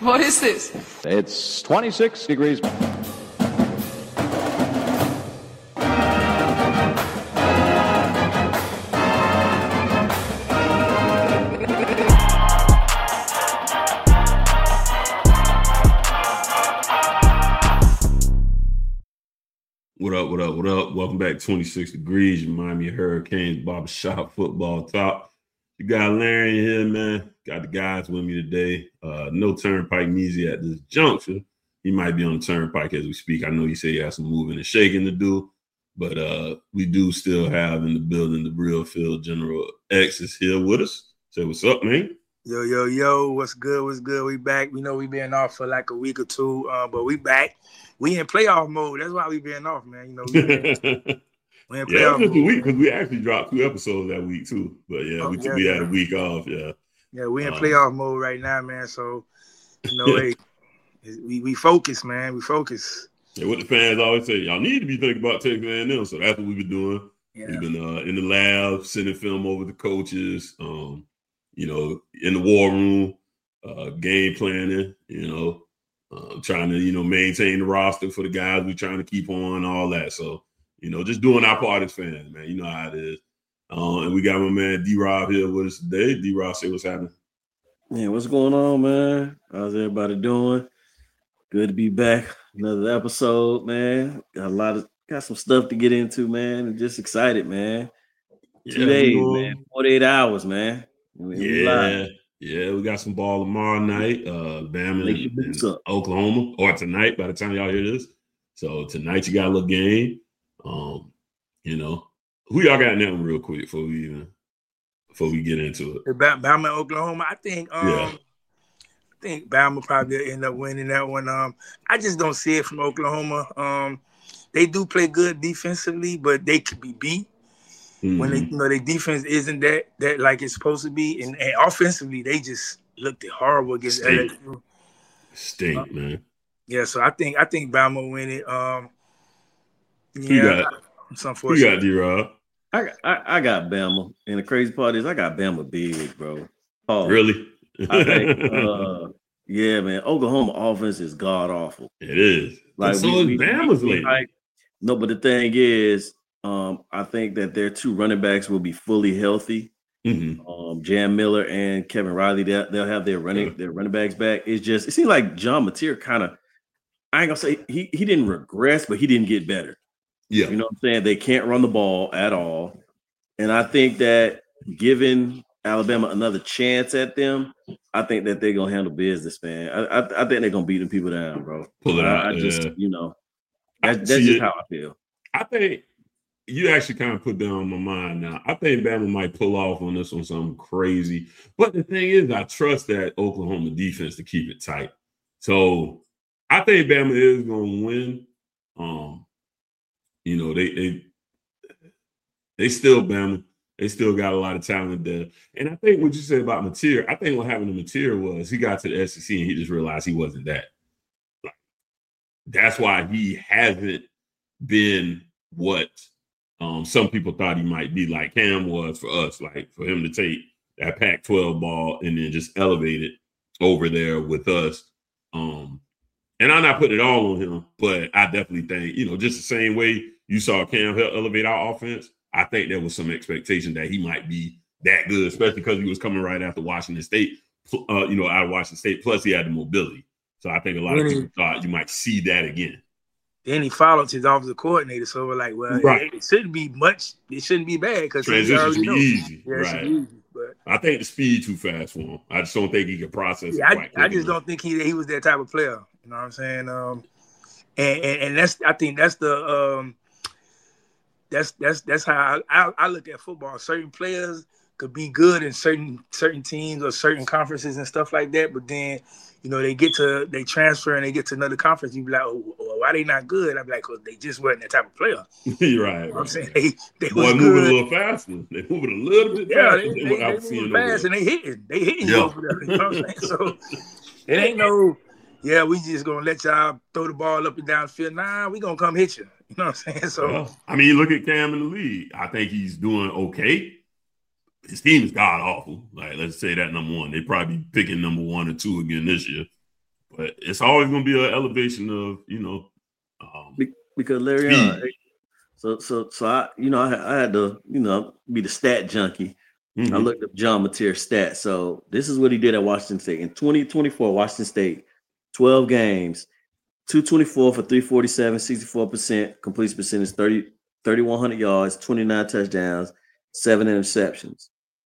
What is this? It's 26 degrees. What up, what up, what up? Welcome back to 26 Degrees, Miami Hurricanes Barbershop Football Talk. You got Larry in here, man. Got the guys with me today. No Turnpike Measy at this juncture. He might be on the Turnpike as we speak. I know he said he has some moving and shaking to do, but we do still have in the building the real field General X is here with us. Say what's up, man. Yo, what's good? We back. We know we been off for like a week or two, but we back. We in playoff mode. That's why we been off, man. You know, we in playoff mode. A week because we actually dropped 2 episodes that week too. But we had a week off. Yeah, we in playoff mode right now, man. So you know, we focus, man. We focus. Yeah, what the fans always say, y'all need to be thinking about Texas A&M. So that's what we've been doing. Yeah. We've been in the lab, sending film over to coaches. You know, in the war room, game planning. You know. Trying to, maintain the roster for the guys we're trying to keep on, all that. So, just doing our part as fans, man. You know how it is. And we got my man D-Rob here with us today. D-Rob, say what's happening. Yeah, what's going on, man? How's everybody doing? Good to be back. Another episode, man. Got some stuff to get into, man. I'm just excited, man. 2 days, man. 48 hours, man. Yeah, we got some ball tomorrow night. Bama and Oklahoma, or tonight by the time y'all hear this. So tonight you got a little game. Who y'all got in that one real quick before we get into it? Bama and Oklahoma. I think Bama probably end up winning that one. I just don't see it from Oklahoma. They do play good defensively, but they could be beat. Mm-hmm. When their defense isn't that like it's supposed to be, and offensively they just looked horrible against LSU. Stink, man. Yeah, so I think Bama will win it. It's unfortunate. You got D-Rob. I got Bama, and the crazy part is I got Bama big, bro. Oh, really? I think, yeah, man. Oklahoma offense is god awful. It is. Like so is Bama's lately. No, but the thing is. I think that their 2 running backs will be fully healthy. Mm-hmm. Jam Miller and Kevin Riley, they'll have their running backs back. It seems like John Mateer kind of, I ain't gonna say he didn't regress, but he didn't get better. Yeah, you know what I'm saying? They can't run the ball at all, and I think that giving Alabama another chance at them, I think that they're gonna handle business, man. I think they're gonna beat them people down, bro. Pull it out. That's just how I feel. I think. You actually kind of put that on my mind now. I think Bama might pull off on this one something crazy. But the thing is, I trust that Oklahoma defense to keep it tight. So I think Bama is going to win. They still Bama. They still got a lot of talent there. And I think what you said about Mateer, I think what happened to Mateer was he got to the SEC and he just realized he wasn't that. That's why he hasn't been what some people thought he might be, like Cam was for us, like for him to take that Pac-12 ball and then just elevate it over there with us. And I'm not putting it all on him, but I definitely think, just the same way you saw Cam help elevate our offense, I think there was some expectation that he might be that good, especially because he was coming right after Washington State, out of Washington State, plus he had the mobility. So I think a lot of people thought you might see that again. Then he followed his offensive coordinator, so we're like, well, right. It shouldn't be much. It shouldn't be bad because transition should be easy. Yeah, right. Easy, but I think the speed too fast for him. I just don't think he can process it. I just don't think he was that type of player. You know what I'm saying? And I think that's the that's how I look at football. Certain players could be good in certain teams or certain conferences and stuff like that, but then they transfer and they get to another conference. You be like, oh, why they not good? I be like, because they just weren't that type of player. You're right. You know what I'm saying they was moving a little faster. They moving a little bit faster. They moving fast and they hitting you over there. You know what I'm saying? So it ain't no. Yeah, we just gonna let y'all throw the ball up and down the field. Nah, we gonna come hit you. You know what I'm saying? So you look at Cam in the league. I think he's doing okay. His team is god awful. Like, let's say that number one. They probably picking number 1 or 2 again this year. but it's always going to be an elevation of, because Larry, so I, I had to, be the stat junkie. Mm-hmm. I looked up John Mateer's stats. So this is what he did at Washington State in 2024. Washington State, 12 games, 224 for 347, 64% completion percentage, 3,100 yards, 29 touchdowns, 7 interceptions.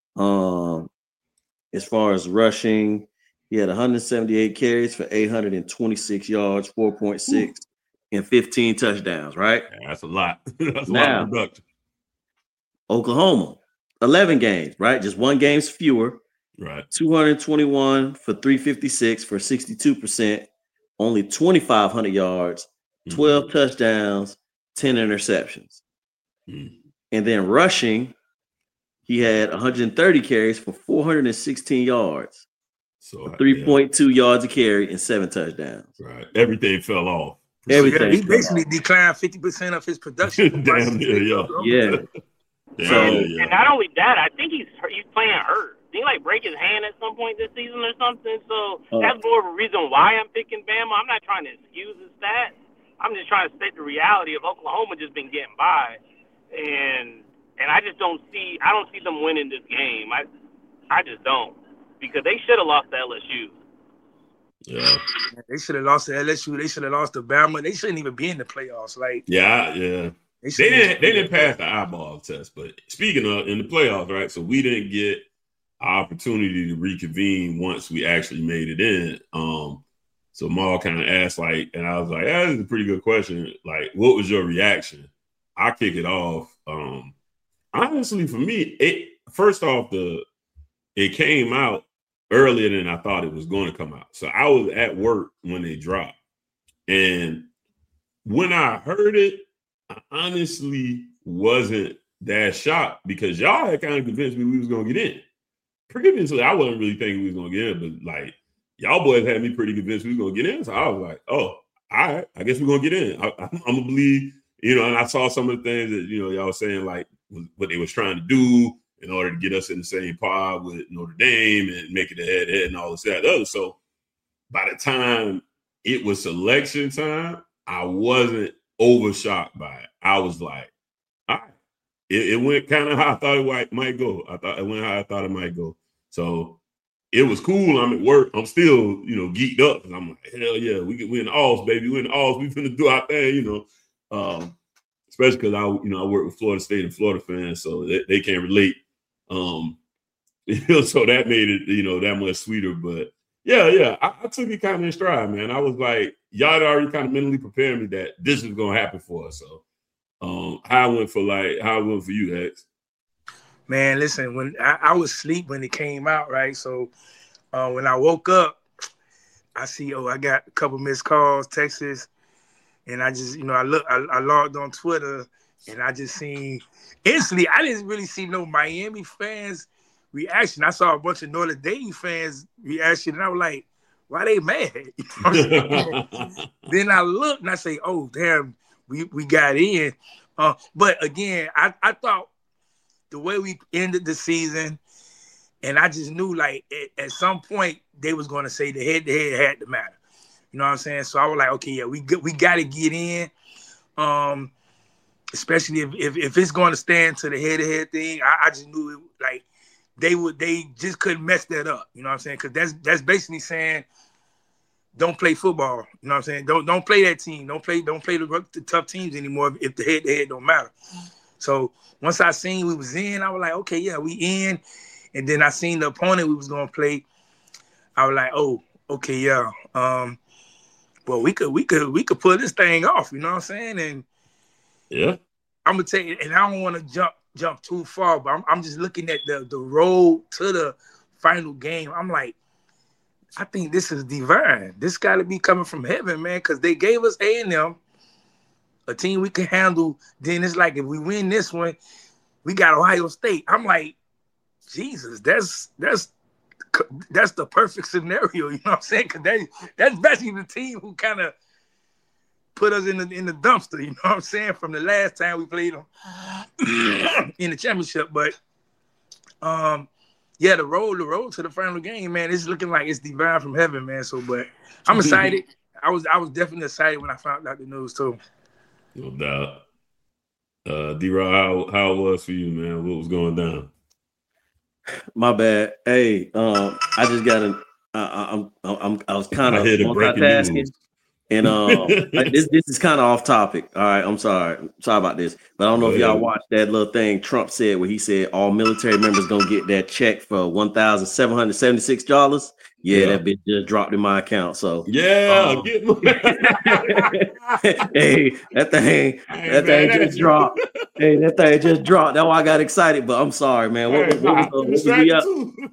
As far as rushing, he had 178 carries for 826 yards, 4.6, and 15 touchdowns, right? Yeah, that's a lot. That's a lot of production. Oklahoma, 11 games, right? Just one game's fewer. Right. 221 for 356 for 62%, only 2,500 yards, 12 touchdowns, 10 interceptions. And then rushing, he had 130 carries for 416 yards. So 3.2 yards a carry and 7 touchdowns. Right. Everything fell off. Everything. He basically declined 50% of his production. Damn near, yeah. And not only that, I think he's playing hurt. Did he break his hand at some point this season or something? So that's more of a reason why I'm picking Bama. I'm not trying to excuse his stats. I'm just trying to state the reality of Oklahoma just been getting by, and I just don't see them winning this game. I just don't, because they should have lost to LSU. Yeah, they should have lost to LSU. They should have lost to Bama. They shouldn't even be in the playoffs. Yeah. They didn't pass the eyeball test. But speaking of in the playoffs, right? So we didn't get our opportunity to reconvene once we actually made it in. So Maul kind of asked, and I was like, "That is a pretty good question. What was your reaction?" I kick it off. Honestly, for me, it came out earlier than I thought it was going to come out. So I was at work when they dropped. And when I heard it, I honestly wasn't that shocked, because y'all had kind of convinced me we was going to get in. Previously, I wasn't really thinking we was going to get in, but y'all boys had me pretty convinced we was going to get in. So I was like, oh, all right, I guess we're going to get in. I'm going to believe, and I saw some of the things that, y'all was saying, what they was trying to do in order to get us in the same pod with Notre Dame and make it a head-to-head and all this, that, other. So by the time it was selection time, I wasn't overshocked by it. I was like, all right. It went kind of how I thought it might go. It went how I thought it might go. So it was cool. I'm at work. I'm still, geeked up. And I'm like, hell yeah, we in the Alls, baby. We in the Alls. We finna do our thing, especially because I work with Florida State and Florida fans, so they can't relate. So that made it, that much sweeter. But yeah, I took it kind of in stride, man. I was like, y'all had already kind of mentally prepared me that this is gonna happen for us. So how it went for you, X? Man, listen, when I was asleep when it came out, right? So when I woke up, I see, I got a couple missed calls, texts, and I just, I logged on Twitter, and I just seen instantly. I didn't really see no Miami fans reaction. I saw a bunch of Notre Dame fans reaction, and I was like, why they mad? Then I looked and I say, oh, damn, we got in. But again, I thought the way we ended the season, and I just knew at some point they was going to say the head-to-head had to matter. You know what I'm saying? So I was like, okay, yeah, we got to get in. Especially if it's going to stand to the head-to-head thing. I just knew they just couldn't mess that up. You know what I'm saying? Because that's basically saying don't play football. You know what I'm saying? Don't play that team. Don't play the tough teams anymore if the head-to-head don't matter. So once I seen we was in, I was like, okay, yeah, we in. And then I seen the opponent we was gonna play. I was like, oh, okay, yeah. Well, we could pull this thing off. You know what I'm saying? And yeah, I'm gonna tell you. And I don't want to jump too far, but I'm just looking at the road to the final game. I'm like, I think this is divine. This got to be coming from heaven, man, because they gave us A&M, a team we can handle. Then it's like, if we win this one, we got Ohio State. I'm like, Jesus, that's the perfect scenario. You know what I'm saying? Because that's basically the team who kind of put us in the dumpster. You know what I'm saying? From the last time we played them in the championship. But Yeah, the road to the final game, man. It's looking like it's divine from heaven, man. So, but I'm excited. I was definitely excited when I found out the news too. No doubt. D-Rod, how it was for you, man? What was going down? My bad. Hey, I just got I was kind of multitasking, and this is kind of off topic. All right, I'm sorry about this, but I don't know if y'all watched that little thing Trump said where he said all military members gonna get that check for $1,776. Yeah, that bitch just dropped in my account. So yeah, hey, that thing just dropped. Hey, that thing just dropped. That's why I got excited. But I'm sorry, man. What was we up?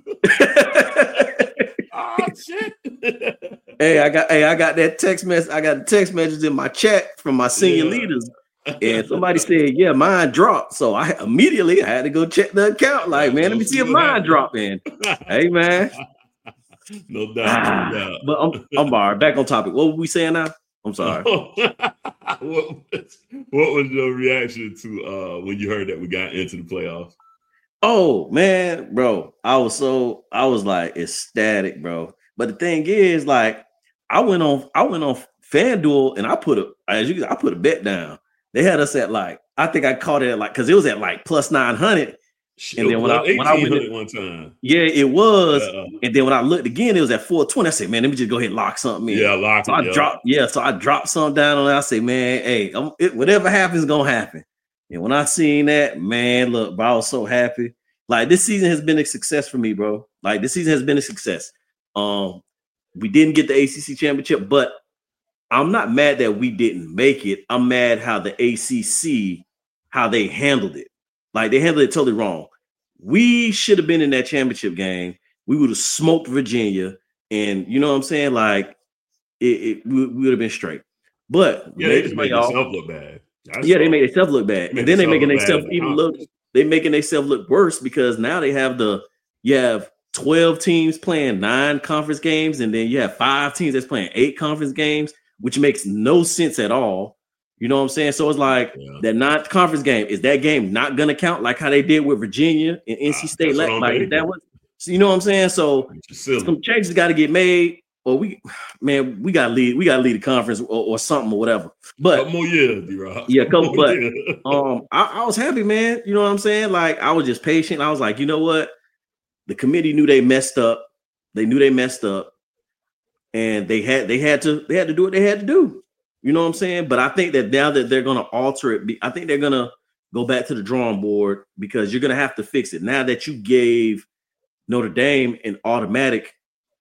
Oh shit! I got that text message. I got the text message in my chat from my senior leaders, and somebody said, "Yeah, mine dropped." So I had to go check the account. Like, man, let me see if mine dropped in. Hey, man. No doubt. But I'm barred. Back on topic. What were we saying now? I'm sorry. What was your reaction to when you heard that we got into the playoffs? Oh man, bro, I was like ecstatic, bro. But the thing is, like, I went on FanDuel and I put a bet down. They had us at like, I think I caught it at like, because it was at like plus 900. And then when I went at one time, yeah, it was. And then when I looked again, it was at 420. I said, man, let me just go ahead and lock something in. Yeah, lock so it. So I dropped something down on it. I say, man, hey, whatever happens is gonna happen. And when I seen that, man, look, bro, I was so happy. Like, this season has been a success for me, bro. Like, this season has been a success. We didn't get the ACC championship, but I'm not mad that we didn't make it. I'm mad how the ACC, how they handled it. Like, they handled it totally wrong. We should have been in that championship game. We would have smoked Virginia, and you know what I'm saying? Like, we would have been straight. But they just made themselves look bad. They made themselves look bad, and then they making themselves even look. They making themselves look worse because now they have you have 12 teams playing 9 conference games, and then you have 5 teams that's playing 8 conference games, which makes no sense at all. You know what I'm saying? So it's like that 9th conference game, is that game not going to count like how they did with Virginia and NC State? Like that was, so you know what I'm saying? So some changes got to get made, or we got to lead the conference or something or whatever. But couple more years, D-Rob. Yeah, but I was happy, man. You know what I'm saying? Like, I was just patient. I was like, you know what? The committee knew they messed up. They knew they messed up, and they had to do what they had to do. You know what I'm saying? But I think that now that they're going to alter it, I think they're going to go back to the drawing board, because you're going to have to fix it. Now that you gave Notre Dame an automatic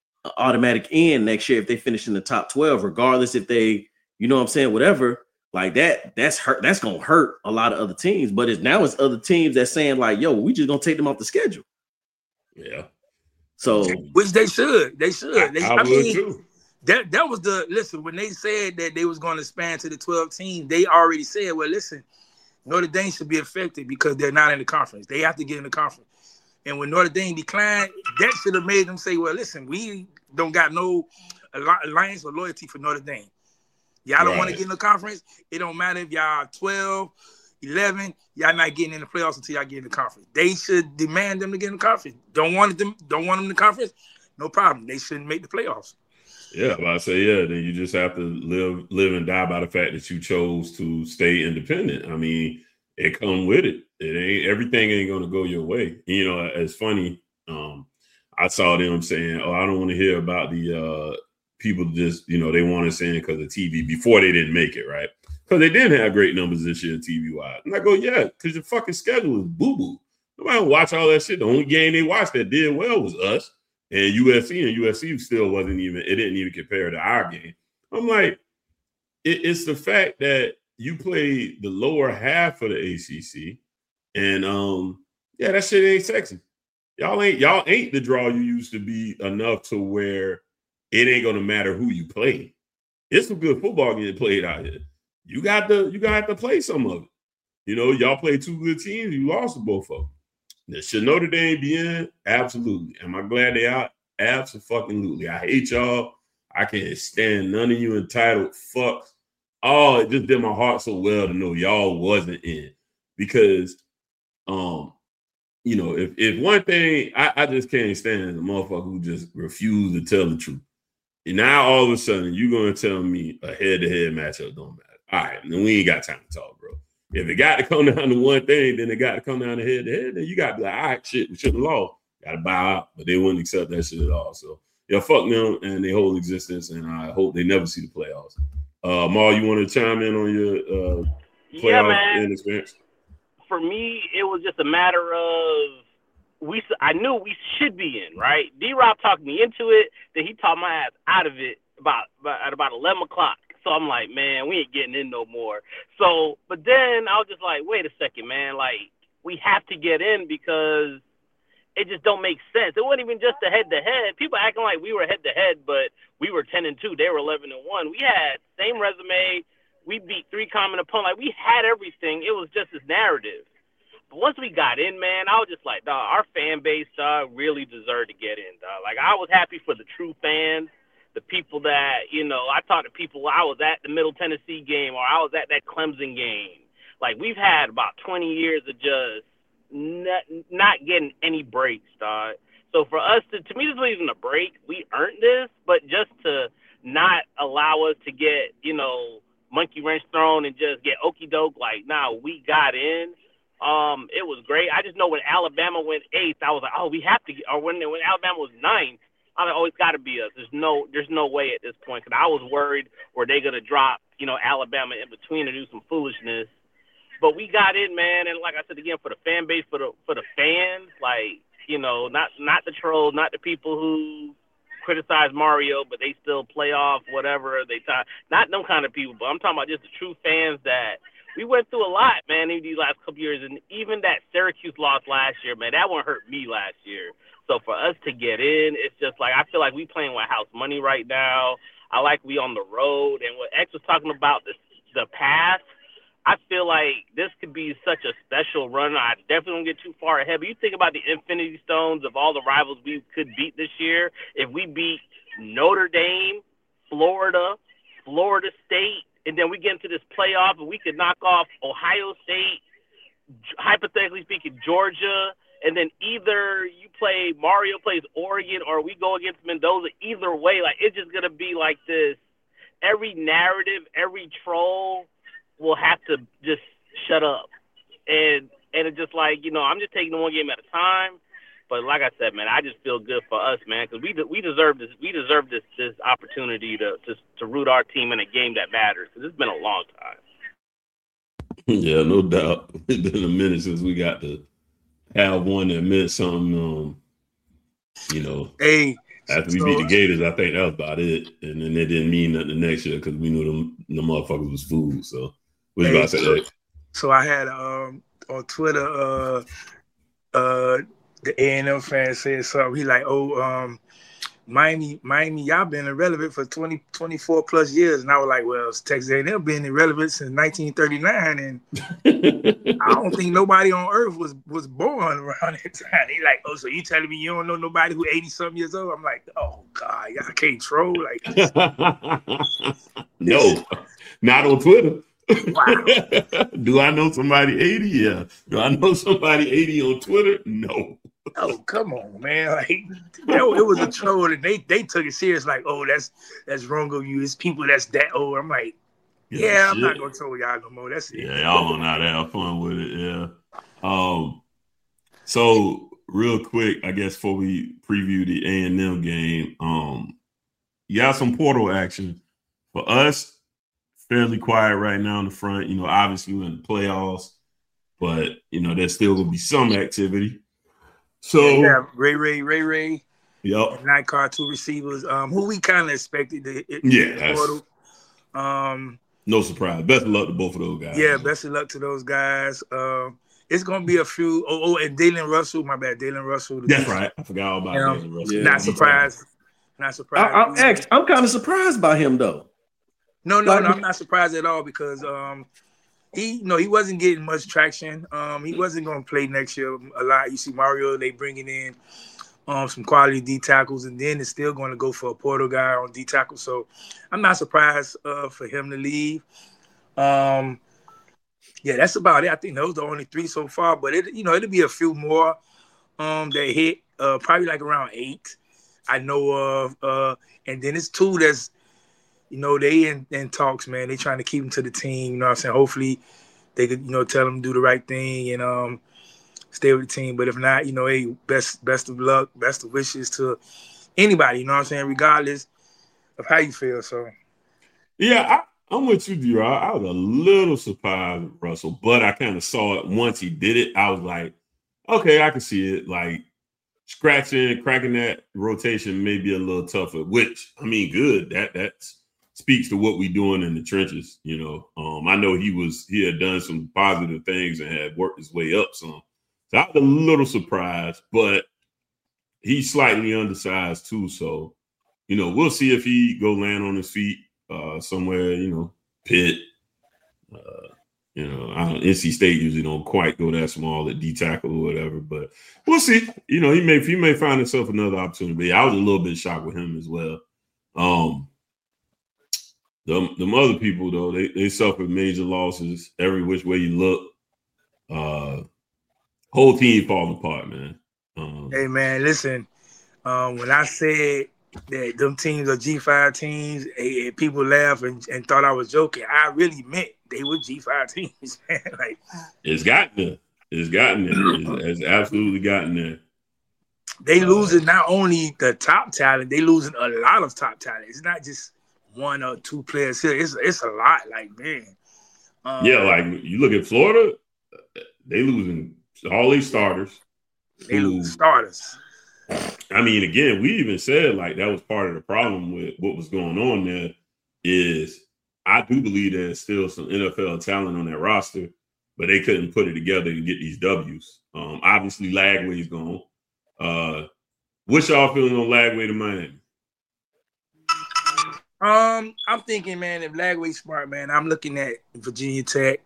in next year if they finish in the top 12, regardless if they, you know what I'm saying, whatever, like that's going to hurt a lot of other teams. But it's other teams that's saying like, yo, we just going to take them off the schedule. Yeah. So, which they should. I mean, too. That was listen, when they said that they was going to expand to the 12 teams, they already said, well, listen, Notre Dame should be affected because they're not in the conference. They have to get in the conference. And when Notre Dame declined, that should have made them say, well, listen, we don't got no alliance or loyalty for Notre Dame. Y'all don't want to get in the conference. It don't matter if y'all 12, 11, y'all not getting in the playoffs until y'all get in the conference. They should demand them to get in the conference. Don't want them in the conference? No problem. They shouldn't make the playoffs. Yeah, but I say, then you just have to live and die by the fact that you chose to stay independent. I mean, it come with it. Everything ain't gonna go your way. You know, it's funny. I saw them saying, "Oh, I don't want to hear about the people just, you know, they want to say because of TV before they didn't make it, right? Because they didn't have great numbers this year TV wise." And I go, "Yeah, because your fucking schedule is boo boo. Nobody watch all that shit. The only game they watched that did well was us." And USC still wasn't even, it didn't even compare to our game. I'm like, it's the fact that you play the lower half of the ACC, and that shit ain't sexy. Y'all ain't the draw you used to be enough to where it ain't gonna matter who you play. It's some good football getting played out here. You got to play some of it. You know, y'all play 2 good teams, you lost to both of them. Should Notre Dame be in? Absolutely. Am I glad they out? Absolutely. I hate y'all. I can't stand none of you entitled fucks. Oh, it just did my heart so well to know y'all wasn't in, because you know, if one thing I just can't stand a motherfucker who just refuse to tell the truth. And now all of a sudden you're gonna tell me a head-to-head matchup don't matter. All right, then we ain't got time to talk, bro. If it got to come down to one thing, then it got to come down to head-to-head. Then you got to be like, all right, shit, we shouldn't have lost. Got to bow out, but they wouldn't accept that shit at all. So yeah, fuck them and their whole existence, and I hope they never see the playoffs. Mar, you want to chime in on your playoff experience? For me, it was just a matter of I knew we should be in, right? D-Rob talked me into it, then he talked my ass out of it at about 11 o'clock. So I'm like, man, we ain't getting in no more. So, but then I was just like, wait a second, man. Like, we have to get in because it just don't make sense. It wasn't even just the head-to-head. People acting like we were head-to-head, but we were 10-2. They were 11-1. We had same resume. We beat 3 common opponents. Like, we had everything. It was just this narrative. But once we got in, man, I was just like, dog, our fan base, dog, really deserved to get in, dog. Like, I was happy for the true fans, the people that, you know, I talked to people, I was at the Middle Tennessee game or I was at that Clemson game. Like, we've had about 20 years of just not getting any breaks, dog. So for us to me, this isn't a break. We earned this, but just to not allow us to get, you know, monkey wrench thrown and just get okey doke, like, nah, we got in. It was great. I just know when Alabama went 8th, I was like, oh, we have to. Or when Alabama was 9th, I was like, oh, it's got to be us. There's no way at this point. Because I was worried, were they going to drop, you know, Alabama in between and do some foolishness. But we got in, man. And like I said again, for the fan base, for the fans, like, you know, not the trolls, not the people who criticize Mario, but they still play off whatever not them kind of people. But I'm talking about just the true fans that. We went through a lot, man, in these last couple years, and even that Syracuse loss last year, man, that one hurt me last year. So for us to get in, it's just like I feel like we playing with house money right now. I like we on the road, and what X was talking about the past, I feel like this could be such a special run. I definitely don't get too far ahead, but you think about the Infinity Stones of all the rivals we could beat this year. If we beat Notre Dame, Florida State, and then we get into this playoff and we could knock off Ohio State, hypothetically speaking, Georgia, and then either Mario plays Oregon or we go against Mendoza. Either way, like, it's just going to be like this. Every narrative, every troll will have to just shut up. And it's just like, you know, I'm just taking one game at a time. But like I said, man, I just feel good for us, man, because we deserve this. We deserve this opportunity to root our team in a game that matters. Because it's been a long time. Yeah, no doubt. It's been a minute since we got to have one that meant something. You know, after we beat the Gators, I think that was about it. And then it didn't mean nothing the next year because we knew the motherfuckers was food. So what you about to say? So I had on Twitter the A&M fan said something. He like, Miami, y'all been irrelevant for 24 plus years. And I was like, well, Texas A&M been irrelevant since 1939. And I don't think nobody on earth was born around that time. He like, oh, so you telling me you don't know nobody who 80-something years old? I'm like, oh, God, y'all can't troll like this. No, not on Twitter. Wow. Do I know somebody 80? Yeah. Do I know somebody 80 on Twitter? No. Oh, come on, man. Like, it was a troll, and they took it serious, like, oh, that's wrong of you. It's people that's that old. I'm like, yeah, I'm not gonna troll y'all no more. That's it. Yeah, y'all don't know how to have fun with it, yeah. So real quick, I guess before we preview the A&M game, you got some portal action. For us, fairly quiet right now in the front. You know, obviously we're in the playoffs, but you know, there's still gonna be some activity. So yeah, Ray. Yep. Night car, 2 receivers. Who we kind of expected to portal. No surprise. Best of luck to both of those guys. Yeah, best of luck to those guys. It's gonna be a few. And Dalen Russell. My bad, Dalen Russell. That's right. I forgot all about Dalen Russell. Yeah, not surprised. I'm kind of surprised by him though. No, I'm not surprised at all because he wasn't getting much traction. He wasn't going to play next year a lot. You see Mario, they bringing in some quality D tackles, and then it's still going to go for a portal guy on D tackle. So I'm not surprised for him to leave. Yeah, that's about it. I think those are the only 3 so far, but it'll be a few more. that hit probably like around 8. I know of, and then it's 2 that's, they in talks, man. They trying to keep him to the team. You know what I'm saying? Hopefully they could, tell him to do the right thing and stay with the team. But if not, hey, best of luck, best of wishes to anybody. You know what I'm saying? Regardless of how you feel. So yeah, I'm with you, D. I was a little surprised with Russell, but I kind of saw it once he did it. I was like, okay, I can see it. Like cracking that rotation may be a little tougher, which I mean, good. That speaks to what we're doing in the trenches. I know he had done some positive things and had worked his way up some. So I was a little surprised, but he's slightly undersized too. So, we'll see if he go land on his feet somewhere, Pitt. NC State usually don't quite go that small at D tackle or whatever, but we'll see. He may find himself another opportunity. But I was a little bit shocked with him as well. The other people though, they suffered major losses every which way you look. Whole team falling apart, man. Hey man, listen. When I said that them teams are G5 teams, and people laughed and thought I was joking, I really meant they were G5 teams, man. Like, it's gotten there. It's absolutely gotten there. They losing not only the top talent, they losing a lot of top talent. It's not just 1 or 2 players here. It's a lot. Like, man. Like you look at Florida, they losing all these starters. They lose starters. I mean, again, we even said like that was part of the problem with what was going on there. Is I do believe there's still some NFL talent on that roster, but they couldn't put it together to get these W's. Obviously, Lagway's gone. What's y'all feeling on Lagway to Miami? I'm thinking, man, if Lagway's smart, man, I'm looking at Virginia Tech,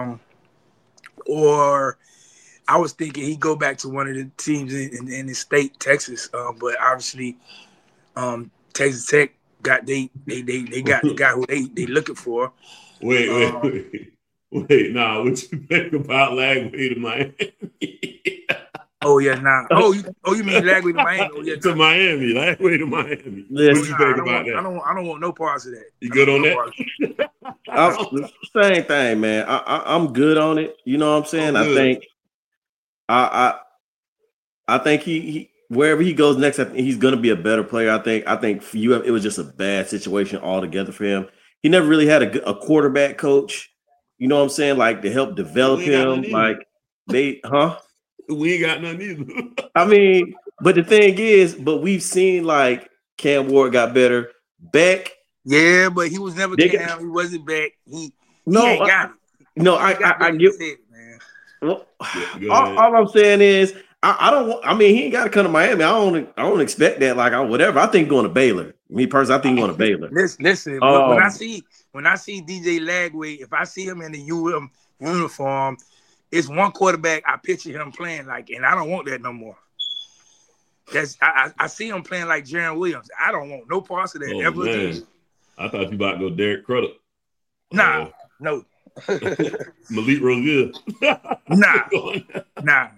or I was thinking he'd go back to one of the teams in the state, Texas. But obviously, Texas Tech got they got the guy who they looking for. Wait. Nah, what you think about Lagway to Miami? Oh yeah, nah. Oh, you mean Lagway to Miami? Oh, yeah, to Miami, Lagway to Miami. Yes. What you think about that? I don't want no parts of that. You good on that? Same thing, man. I'm good on it. You know what I'm saying? I think he wherever he goes next, I think he's going to be a better player. I think for you, it was just a bad situation altogether for him. He never really had a quarterback coach. You know what I'm saying? Like to help develop him. Like we ain't got nothing either. I mean, but the thing is, we've seen like Cam Ward got better. Beck. Yeah, but he was never Cam. He wasn't Beck. He ain't got it. No, I get it, man. Well, all I'm saying is I don't want. I mean, he ain't got to come to Miami. I don't expect that. Like whatever. I think going to Baylor. Me personally, I think going to Baylor. Listen. When I see DJ Lagway, if I see him in the UM uniform, it's one quarterback I picture him playing like, and I don't want that no more. I see him playing like Jaron Williams. I don't want no parts of that ever again. I thought you about to go Derek Crudup. Nah, no. Malik Rosier. Nah.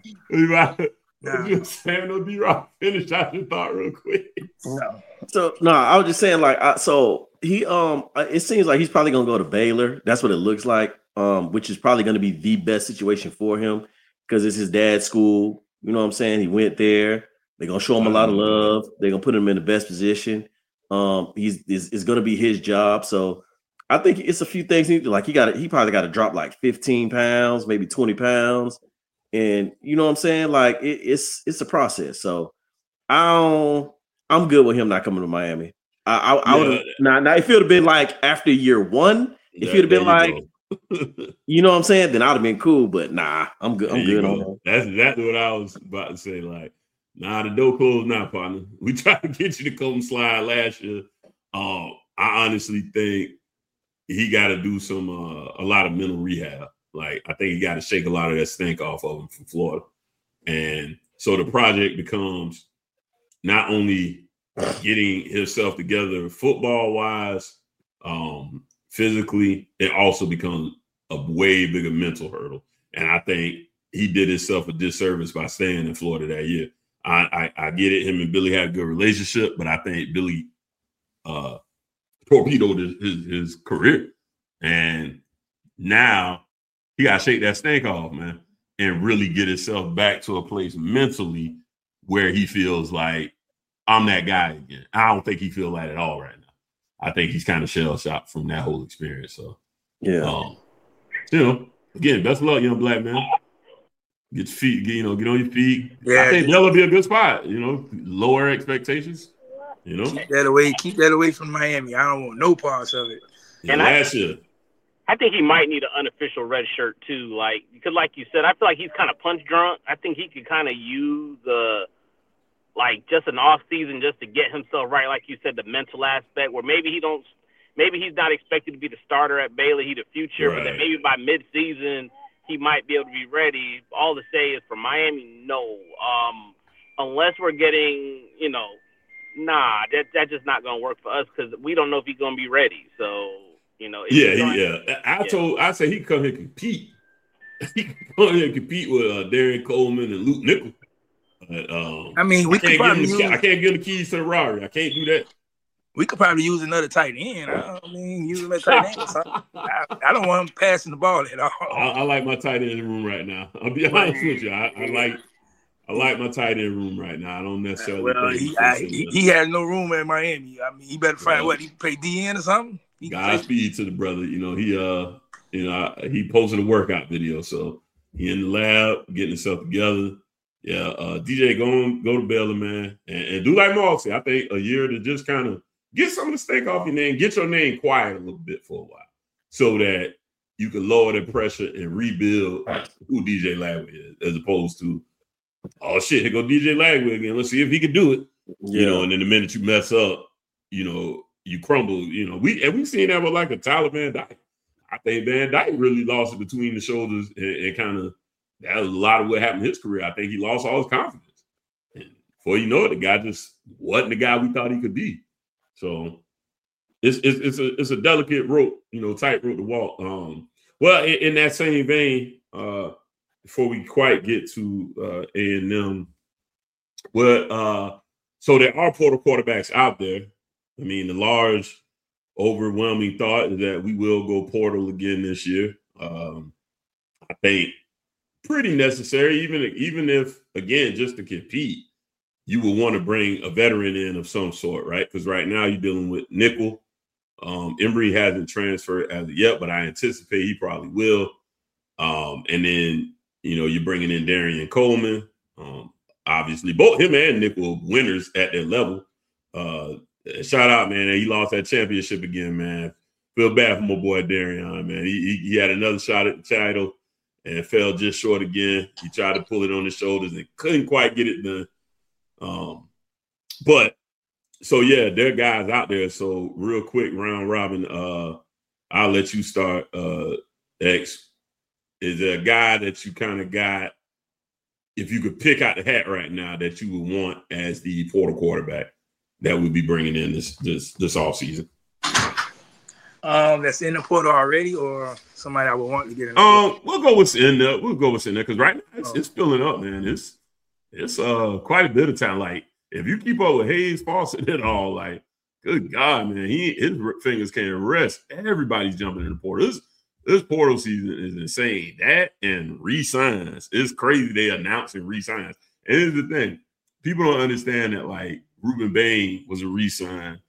Sam no D-Rock finish out your thought real quick. No. So I was just saying like he it seems like he's probably gonna go to Baylor. That's what it looks like. Which is probably gonna be the best situation for him because it's his dad's school. You know what I'm saying? He went there. They're gonna show him a lot of love. They're gonna put him in the best position. It's gonna be his job. So I think it's a few things he probably got to drop like 15 pounds, maybe 20 pounds. And you know what I'm saying? Like it's a process. So I'm good with him not coming to Miami. I would now if it would have been like after year 1, if you'd have been like, you know what I'm saying, then I'd have been cool. But nah, I'm good. I'm good on that. That's exactly what I was about to say. Like, nah, the door closed now, partner. We tried to get you to come slide last year. I honestly think he got to do a lot of mental rehab. Like, I think he got to shake a lot of that stink off of him from Florida. And so the project becomes not only getting himself together football-wise, physically, it also becomes a way bigger mental hurdle. And I think he did himself a disservice by staying in Florida that year. I get it. Him and Billy had a good relationship, but I think Billy torpedoed his career. And now he got to shake that stink off, man, and really get himself back to a place mentally where he feels like, I'm that guy again. I don't think he feels that at all right now. I think he's kind of shell-shocked from that whole experience. So, again, best of luck, young black man. Get your feet, get on your feet. Yeah, I think that'll be a good spot. Lower expectations. Keep that away from Miami. I don't want no parts of it. Yeah, and last year, I think he might need an unofficial red shirt too. Because like you said, I feel like he's kind of punch drunk. I think he could kind of use just an off season just to get himself right. Like you said, the mental aspect where maybe he's not expected to be the starter at Baylor. He's the future, right. But then maybe by mid-season he might be able to be ready. All to say is for Miami, no. Unless we're getting, that's just not going to work for us because we don't know if he's going to be ready. So, I say he can come here and compete. He can come here and compete with Darren Coleman and Luke Nickel. We could probably I can't give him the keys to the Rari. I can't do that. We could probably use another tight end. Use him as tight end or something. I don't want him passing the ball at all. I like my tight end room right now. I'll be honest with you. I like my tight end room right now. I don't necessarily. He has no room in Miami. He better find what he play DN or something. Godspeed to the brother. He posted a workout video, so he in the lab getting himself together. Yeah, DJ, go to Baylor, man, and do like Mark said. I think a year to just kind of get some of the stink off your name, get your name quiet a little bit for a while, so that you can lower the pressure and rebuild who DJ Lagway is, as opposed to, oh shit, here go DJ Lagway again. Let's see if he can do it. And then the minute you mess up, you crumble. We've seen that with like a Tyler Van Dyke. I think Van Dyke really lost it between the shoulders and kind of. That was a lot of what happened in his career. I think he lost all his confidence. And before you know it, the guy just wasn't the guy we thought he could be. So it's a delicate rope, tight rope to walk. Well, in that same vein, before we quite get to A&M, so there are portal quarterbacks out there. The large, overwhelming thought is that we will go portal again this year. I think pretty necessary, even if, again, just to compete, you will want to bring a veteran in of some sort, right? Because right now you're dealing with Nickel. Embry hasn't transferred as of yet, but I anticipate he probably will. And then, you're bringing in Darian Coleman. Obviously, both him and Nickel winners at their level. Shout out, man. He lost that championship again, man. Feel bad for my boy Darian, man. He had another shot at the title and fell just short again. He tried to pull it on his shoulders and couldn't quite get it done. But so yeah, there are guys out there. So real quick, round robin, I'll let you start. X, is there a guy that you kind of got, if you could pick out the hat right now, that you would want as the portal quarterback that would be bringing in this offseason? That's in the portal already, or somebody I would want to get in the portal? We'll go with in there. Because right now it's filling up, man. It's quite a bit of time. Like, if you keep up with Hayes Fawcett and all, like, good God, man, his fingers can't rest. Everybody's jumping in the portal. This portal season is insane. That and re-signs. It's crazy they announcing re-signs. And here's the thing. People don't understand that, like, Ruben Bain was a re-sign.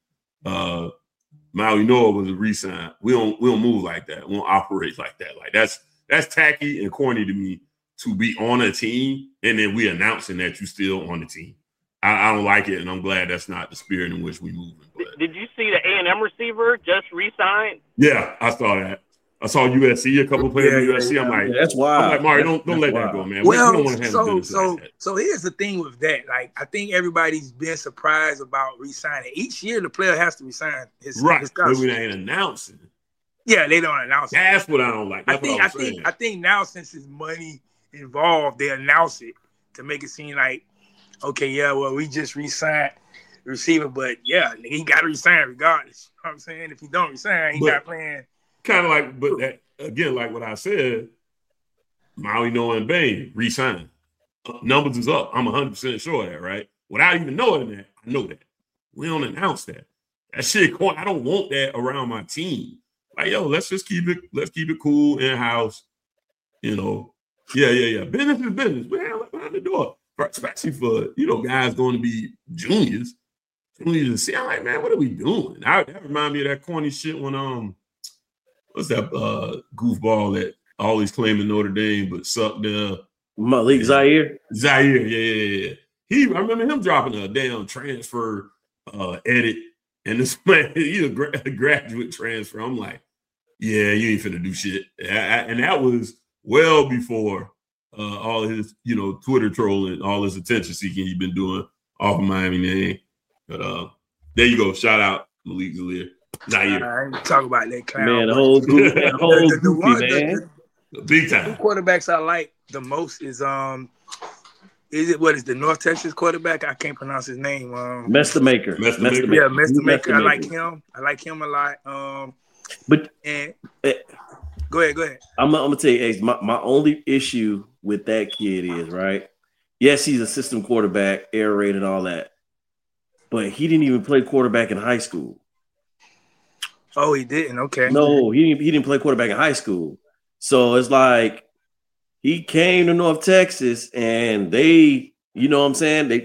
Maui Noah was a re-sign. We don't move like that. We don't operate like that. Like, that's tacky and corny to me, to be on a team and then we announcing that you still on the team. I don't like it, and I'm glad that's not the spirit in which we move. Did you see the A&M receiver just re-signed? Yeah, I saw that. I saw USC, a couple players in USC. I'm like, that's wild. I'm like, Mario, don't let that go, man. Well, we don't want to have so here's the thing with that. Like, I think everybody's been surprised about re-signing. Each year, the player has to resign his but we ain't announcing. Yeah, they don't announce it. That's what I don't like. I think now, since there's money involved, they announce it to make it seem like, okay, yeah, well, we just re-signed the receiver, but yeah, nigga, he got to resign regardless. You know what I'm saying? If he don't resign, he not playing. Kind of like, but that, again, like what I said, Maui Noah and Bane re-signed. Numbers is up. I'm 100% sure of that, right? Without even knowing that, I know that. We don't announce that. That shit, I don't want that around my team. Like, yo, let's keep it cool in-house. You know, yeah. Business is business. We handle it behind the door, especially for, guys going to be juniors. I'm like, man, what are we doing? That remind me of that corny shit when what's that goofball that always claiming Notre Dame but sucked Malik Zaire. Yeah. I remember him dropping a damn transfer edit, and this man, he's a graduate transfer. I'm like, yeah, you ain't finna do shit. And that was well before all his, Twitter trolling, all his attention seeking he's been doing off of Miami name. But there you go. Shout out Malik Zaire. I ain't talk about that clown. Man, the whole group, man. The big time. The quarterbacks I like the most is the North Texas quarterback? I can't pronounce his name. Messermaker. Yeah, Messermaker. I like him. I like him a lot. Go ahead. I'm gonna tell you, Ace, my only issue with that kid is, right? Yes, he's a system quarterback, air raid and all that, but he didn't even play quarterback in high school. Oh, he didn't? Okay. No, he didn't play quarterback in high school. So it's like he came to North Texas and they, you know what I'm saying?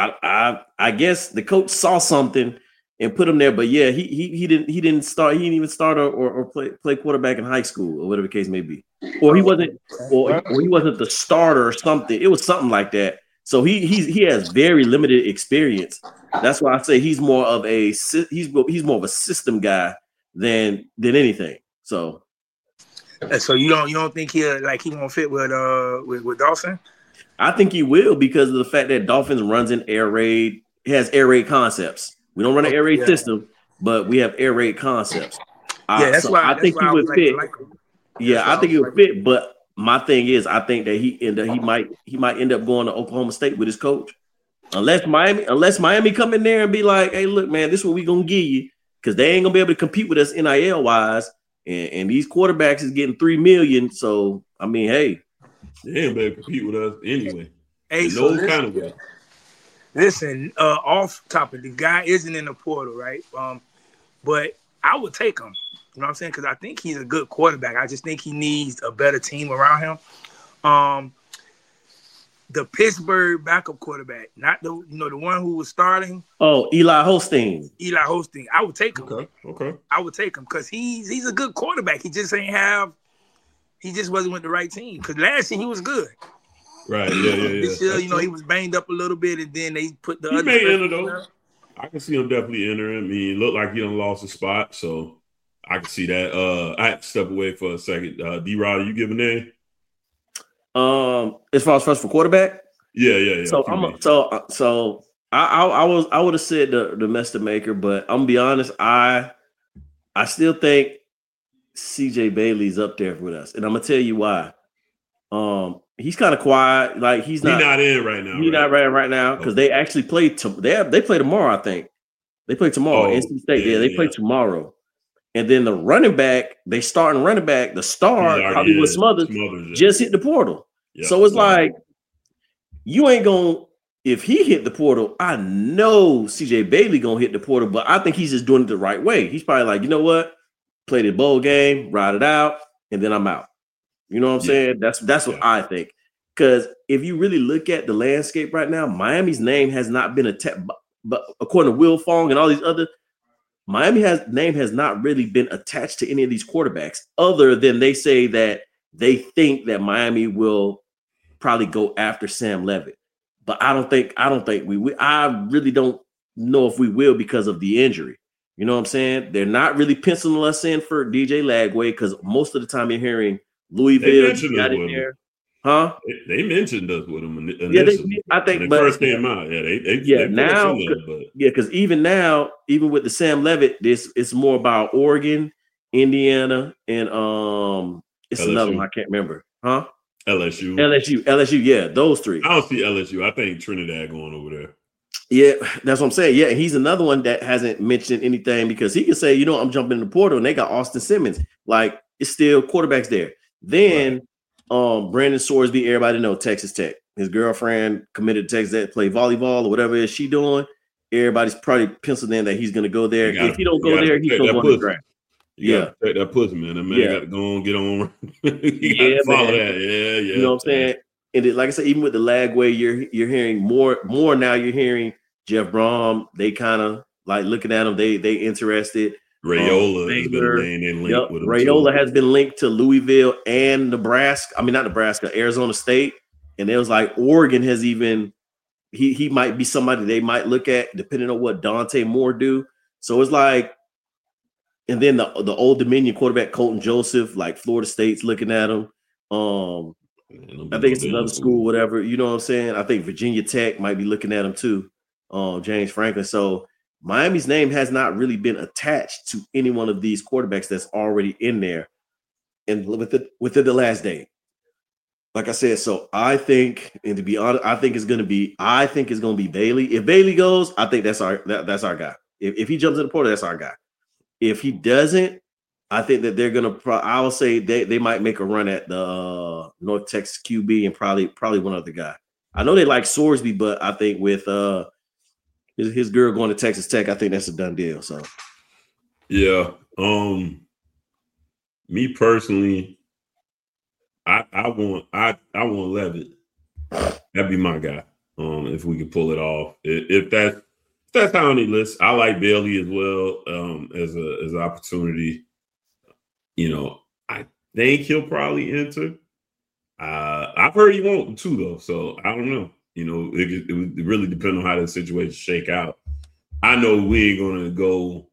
I guess the coach saw something and put him there. But yeah, he didn't even start or play quarterback in high school or whatever the case may be. Or he wasn't the starter or something. It was something like that. So he has very limited experience. That's why I say he's more of a system guy than anything. So you don't think he won't fit with Dolphin? I think he will because of the fact that Dolphins runs an air raid. It has air raid concepts. We don't run an air raid system, but we have air raid concepts. That's why I think he would fit. I think he would fit. But my thing is, I think that he might end up going to Oklahoma State with his coach, unless Miami come in there and be like, "Hey, look, man, this is what we gonna give you," because they ain't gonna be able to compete with us NIL wise, and these quarterbacks is getting $3 million. So I mean, hey, they ain't able to compete with us anyway. Hey, kind of way. Listen, off topic, the guy isn't in the portal, right? But I would take him. You know what I'm saying? Because I think he's a good quarterback. I just think he needs a better team around him. The Pittsburgh backup quarterback, not the one who was starting. Oh, Eli Holstein. I would take him. Okay. I would take him because he's a good quarterback. He just wasn't with the right team. Because last year he was good. Right. Yeah. This year, he was banged up a little bit, and then they put the. He may enter though. I can see him definitely entering. I mean, it looked like he done lost a spot, so I can see that. I had to step away for a second. D-Rod, are you giving in? As far as first for quarterback, yeah. So I would have said the Messermaker, but I'm gonna be honest, I still think CJ Bailey's up there with us, and I'm gonna tell you why. He's kind of quiet, like he's not in right now. He's not right now because they actually play. They play tomorrow, I think. They play tomorrow. NC State. Yeah, they play tomorrow. And then the running back, the star Hollywood Smothers just hit the portal. Yep. So it's like, you ain't going to, if he hit the portal, I know CJ Bailey going to hit the portal, but I think he's just doing it the right way. He's probably like, you know what? Play the bowl game, ride it out, and then I'm out. You know what I'm saying? That's what I think. Because if you really look at the landscape right now, Miami's name has not been attacked, but according to Will Fong and all these other, Miami's name has not really been attached to any of these quarterbacks, other than they say that they think that Miami will probably go after Sam Levitt. But I don't think we will. I really don't know if we will because of the injury. You know what I'm saying? They're not really penciling us in for DJ Lagway because most of the time you're hearing Louisville got in there. Huh? They mentioned us with them initially. Yeah, I think when they first came out. Yeah, they now, because even now, even with the Sam Levitt, it's more about Oregon, Indiana, and it's LSU. Another one I can't remember. Huh? LSU. Yeah, those three. I don't see LSU. I think Trinidad going over there. Yeah, that's what I'm saying. Yeah, he's another one that hasn't mentioned anything because he can say, I'm jumping in the portal, and they got Austin Simmons. Like, it's still quarterbacks there. Then Brandon Sorsby, everybody know Texas Tech. His girlfriend committed to Texas Tech, play volleyball or whatever it is she doing. Everybody's probably penciled in that he's going to go there. If he don't go there, he's going to go on the draft. You gotta protect that pussy, man. That man got to go on, get on. You got to follow that. Yeah. You know what I'm saying? And like I said, even with the Lagway, you're hearing more now. You're hearing Jeff Brom. They kind of like looking at him. They interested. Rayola has been a name they linked with him. Rayola has been linked to Louisville and Nebraska. I mean, not Nebraska, Arizona State. And it was like Oregon has even he might be somebody they might look at depending on what Dante Moore do. So it's like, and then the Old Dominion quarterback Colton Joseph, like Florida State's looking at him. I think it's another school, whatever. You know what I'm saying? I think Virginia Tech might be looking at him too. James Franklin. So Miami's name has not really been attached to any one of these quarterbacks that's already in there, and within the last day. Like I said, so I think, and to be honest, I think it's going to be Bailey. If Bailey goes, I think that's our guy. If he jumps in the portal, that's our guy. If he doesn't, I think that they're going to. I will say they might make a run at the North Texas QB and probably one other guy. I know they like Sorsby, but I think with his girl going to Texas Tech, I think that's a done deal. So, yeah. Me personally, I want Levitt. That'd be my guy. If we could pull it off, if that's how on the list. I like Bailey as well. As an opportunity. You know, I think he'll probably enter. I've heard he won't too though, so I don't know. You know, it would really depend on how the situation shake out. I know we ain't gonna go.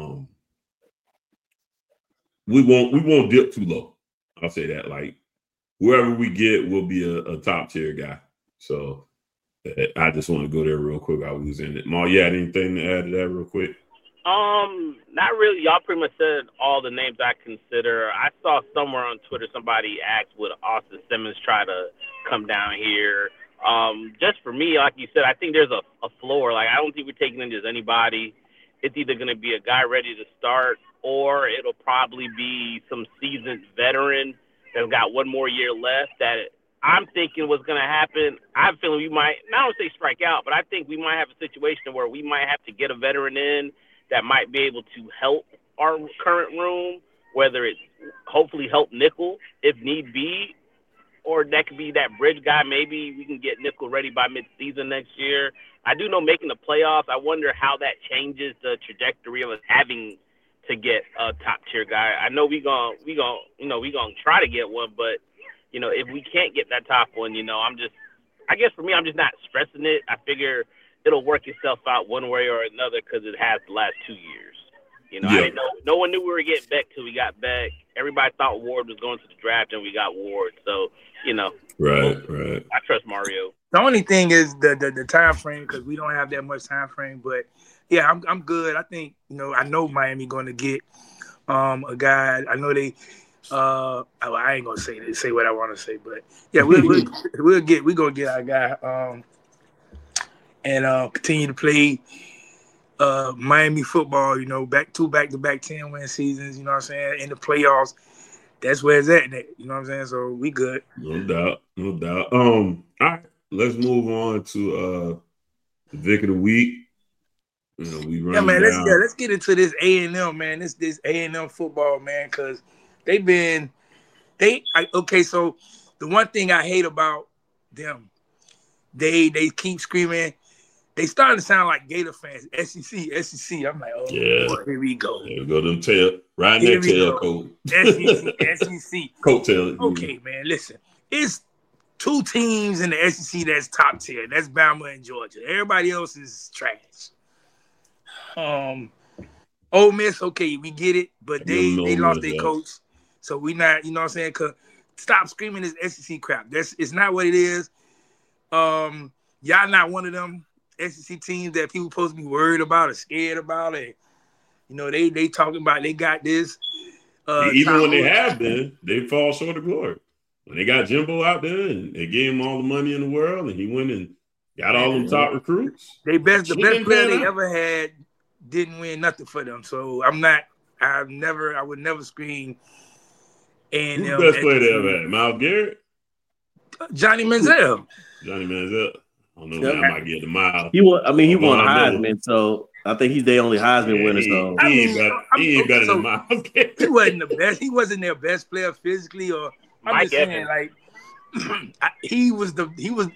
We won't dip too low. I'll say that. Like whoever we get will be a top tier guy. So I just want to go there real quick. I was in it. Ma, you had anything to add to that real quick? Not really. Y'all pretty much said all the names I consider. I saw somewhere on Twitter somebody asked, would Austin Simmons try to come down here? Just for me, like you said, I think there's a floor. Like I don't think we're taking in just anybody. It's either going to be a guy ready to start or it'll probably be some seasoned veteran that's got one more year left that I'm thinking what's going to happen. I'm feeling we might, not only say strike out, but I think we might have a situation where we might have to get a veteran in that might be able to help our current room, whether it's hopefully help nickel if need be, or that could be that bridge guy. Maybe we can get nickel ready by mid-season next year. I do know making the playoffs, I wonder how that changes the trajectory of us having to get a top-tier guy. I know we gonna try to get one, but, you know, if we can't get that top one, you know, I guess for me, I'm just not stressing it. I figure it'll work itself out one way or another because it has the last 2 years. You know, I didn't know. No one knew we were getting Beck till we got Beck. Everybody thought Ward was going to the draft, and we got Ward. So, you know, right. I trust Mario. The only thing is the time frame because we don't have that much time frame. But yeah, I'm good. I think I know Miami going to get a guy. I know they. I ain't gonna say what I want to say, but yeah, we're gonna get our guy. And continue to play Miami football, back-to-back 10-win seasons, you know what I'm saying, in the playoffs. That's where it's at, you know what I'm saying? So we good. No doubt. All right, let's move on to the Vic of the Week. Let's get into this A&M, man. This A&M football, man, because so the one thing I hate about them, they keep screaming. They starting to sound like Gator fans. SEC. I'm like, boy, here we go. There we go. Them tail, riding that tail coat. SEC. Coattail. Okay, man, listen. It's two teams in the SEC that's top tier. That's Bama and Georgia. Everybody else is trash. Ole Miss, okay, we get it, but they lost their coach. So we not, you know what I'm saying? Stop screaming this SEC crap. It's not what it is. Y'all not one of them SEC teams that people supposed to be worried about or scared about. And, they talking about they got this. Even when they have been, they fall short of glory. When they got Jimbo out there and they gave him all the money in the world and he went and got all them top recruits. The best player they ever had didn't win nothing for them. So I would never scream. And who's the best player they ever had? Myles Garrett? Johnny Manziel. Johnny Manziel. I don't know, man. I might get the mile. He won Heisman, so I think he's the only Heisman winner. So he ain't better than Miles. He wasn't the best. He wasn't their best player physically, or I'm just saying, like he was their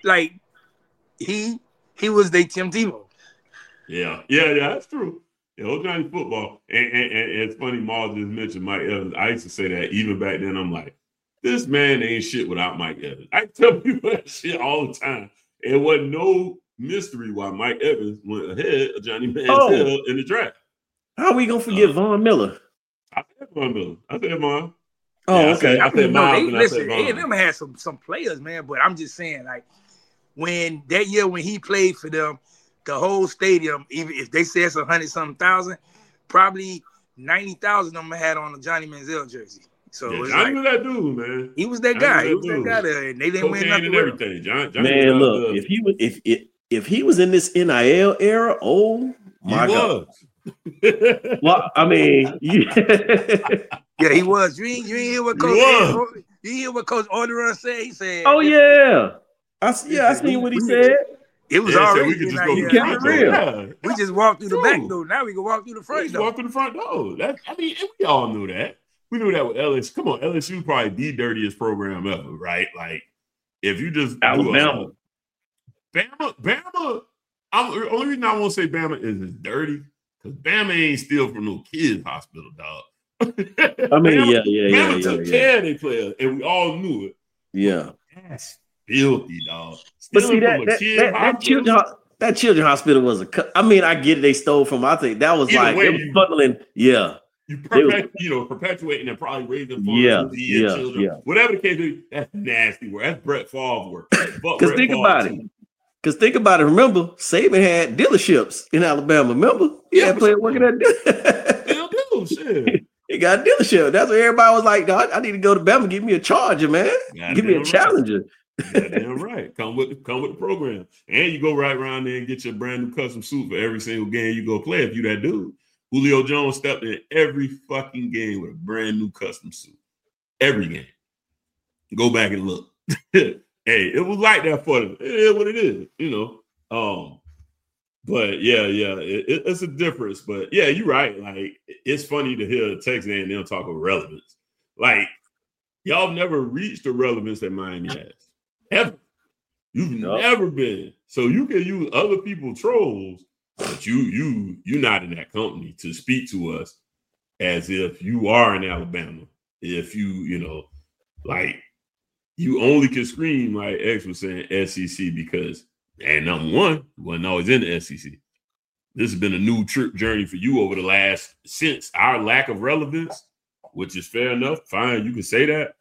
Tim Tebow. Yeah, that's true. Yeah, old Johnny football. And it's funny, Maul just mentioned Mike Evans. I used to say that even back then. I'm like, this man ain't shit without Mike Evans. I tell people that shit all the time. It wasn't no mystery why Mike Evans went ahead of Johnny Manziel in the draft. How are we gonna forget Von Miller? I said Von Miller. I said Von. Oh, yeah, okay. I said Von. They had some players, man. But I'm just saying, like, when that year when he played for them, the whole stadium, even if they say it's 100-something thousand, probably 90,000 of them had on a Johnny Manziel jersey. So Johnny was that dude, man. He was that guy. He was that guy there, and they didn't win nothing. Everything. Johnny man, look, if he was in this NIL era, oh my God. Well, I mean, yeah, he was. You ain't hear what Coach. You hear what Coach Orderon said? He said, "Oh yeah, I seen what he said." It was already. We could just go through real. We just walked through the back door. Now we can walk through the front door. Walk through the front door. We all knew that. We knew that with LSU. Come on, LSU probably the dirtiest program ever, right? Like, if you just Alabama, Bama. Only reason I won't say Bama is dirty because Bama ain't steal from no kids' hospital, dog. I mean, Bama took care of their players, and we all knew it. Yeah, that's filthy, dog. But see that children's hospital was I mean, I get it. They stole from. I think that was like they were fumbling. Yeah. You perpetuating and probably raising funds children. Yeah. Whatever the case is, that's nasty work. That's Brett Favre work. Because think about it. Remember, Saban had dealerships in Alabama. Remember? He had players working at shit. He got a dealership. That's what everybody was like, dog, I need to go to Bama, give me a Charger, man. Give me a Challenger. Damn right. Come with the program. And you go right around there and get your brand new custom suit for every single game you go play if you that dude. Julio Jones stepped in every fucking game with a brand new custom suit. Every game. Go back and look. Hey, it was like that for them. It is what it is, you know. But it's a difference. But yeah, you're right. Like, it's funny to hear Texas A&M talk about relevance. Like, y'all never reached the relevance that Miami has. Ever. You've never been. So you can use other people's trolls, but you're not in that company to speak to us as if you are in Alabama. If you only can scream like X was saying SEC because, and number one, wasn't always in the SEC. This has been a new journey for you over the since our lack of relevance, which is fair enough. Fine, you can say that.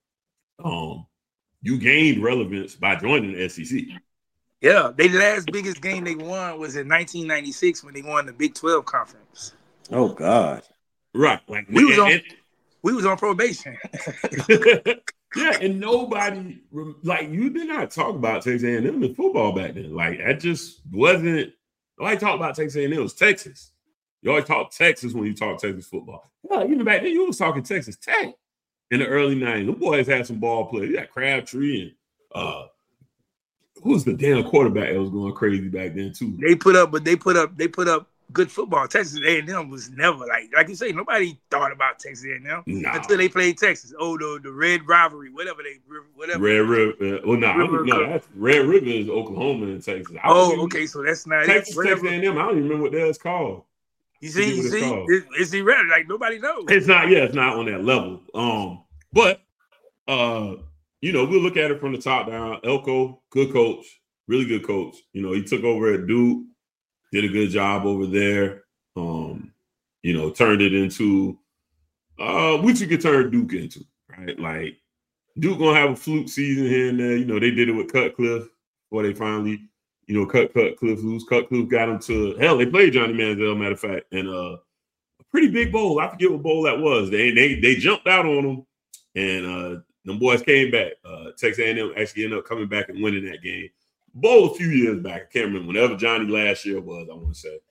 You gained relevance by joining the SEC. Yeah, the last biggest game they won was in 1996 when they won the Big 12 conference. Oh God! Right, like we was on probation. Yeah, and nobody you did not talk about Texas A&M in football back then. Like that just wasn't. Nobody talked about Texas A&M. It was Texas. You always talk Texas when you talk Texas football. Yeah, even back then you was talking Texas Tech in the early 90s. The boys had some ball players. You got Crabtree and who was the damn quarterback that was going crazy back then too? They put up good football. Texas A&M was never like you say. Nobody thought about Texas A&M until they played Texas. Oh, the Red Rivalry, whatever. Red River. That's Red River is Oklahoma and Texas. Okay, so that's not Texas A&M. I don't even remember what that's called. You see, it's irrelevant. Like nobody knows. It's not. Yeah, it's not on that level. But we'll look at it from the top down. Elko, good coach, really good coach. He took over at Duke, did a good job over there. Turned it into what you could turn Duke into, right? Like Duke gonna have a fluke season here and there. They did it with Cutcliffe before they finally, cut Cutcliffe loose. Cutcliffe got him to hell. They played Johnny Manziel, matter of fact, and a pretty big bowl. I forget what bowl that was. They jumped out on them, and them boys came back. Texas A&M actually ended up coming back and winning that game. Bowl a few years back. I can't remember whenever Johnny last year was, I want to say.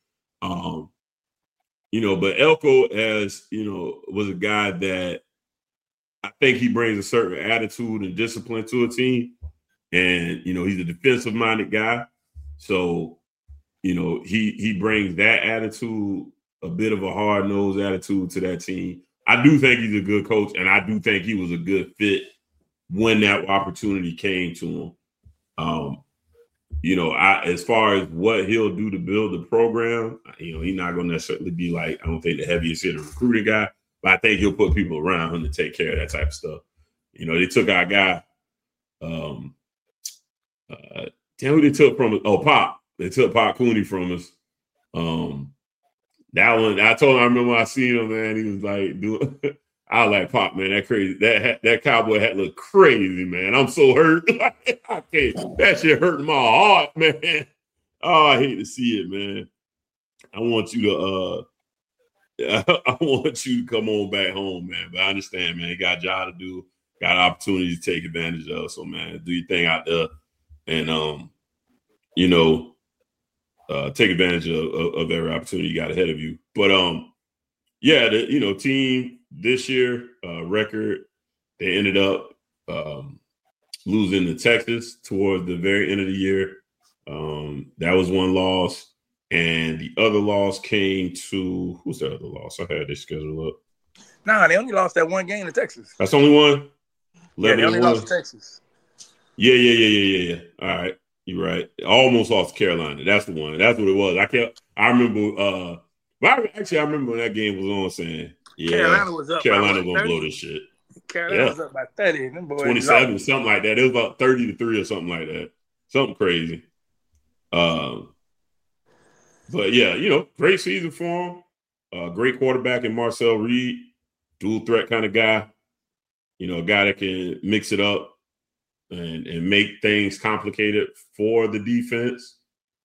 But Elko was a guy that I think he brings a certain attitude and discipline to a team and he's a defensive minded guy. So he brings that attitude, a bit of a hard nosed attitude to that team. I do think he's a good coach, and I do think he was a good fit when that opportunity came to him. As far as what he'll do to build the program, he's not going to necessarily be like, I don't think the heaviest hitter recruiting guy, but I think he'll put people around him to take care of that type of stuff. They took our guy, who they took from us? Oh, Pop. They took Pop Cooney from us. That one, I remember when I seen him, man, he was like doing. I was like, Pop, man, that crazy. That cowboy hat looked crazy, man. I'm so hurt. I can't. That shit hurting my heart, man. Oh, I hate to see it, man. I want you to come on back home, man. But I understand, man. You got a job to do, got an opportunity to take advantage of. So, man, do your thing out there, and take advantage of every opportunity you got ahead of you. But the team this year record, they ended up losing to Texas towards the very end of the year. That was one loss, and the other loss came to who's the other loss? I had this schedule up. Nah, they only lost that one game to Texas. That's only one. Yeah, they only lost to Texas. Yeah. All right. You're right. I almost lost to Carolina. That's the one. That's what it was. I remember when that game was on saying, Carolina was up. Carolina gonna blow this shit. Carolina was up by 30. Them boys 27, something like that. It was about 30-3 or something like that. Something crazy. But yeah, great season for him. Great quarterback in Marcel Reed, dual threat kind of guy. A guy that can mix it up and make things complicated for the defense.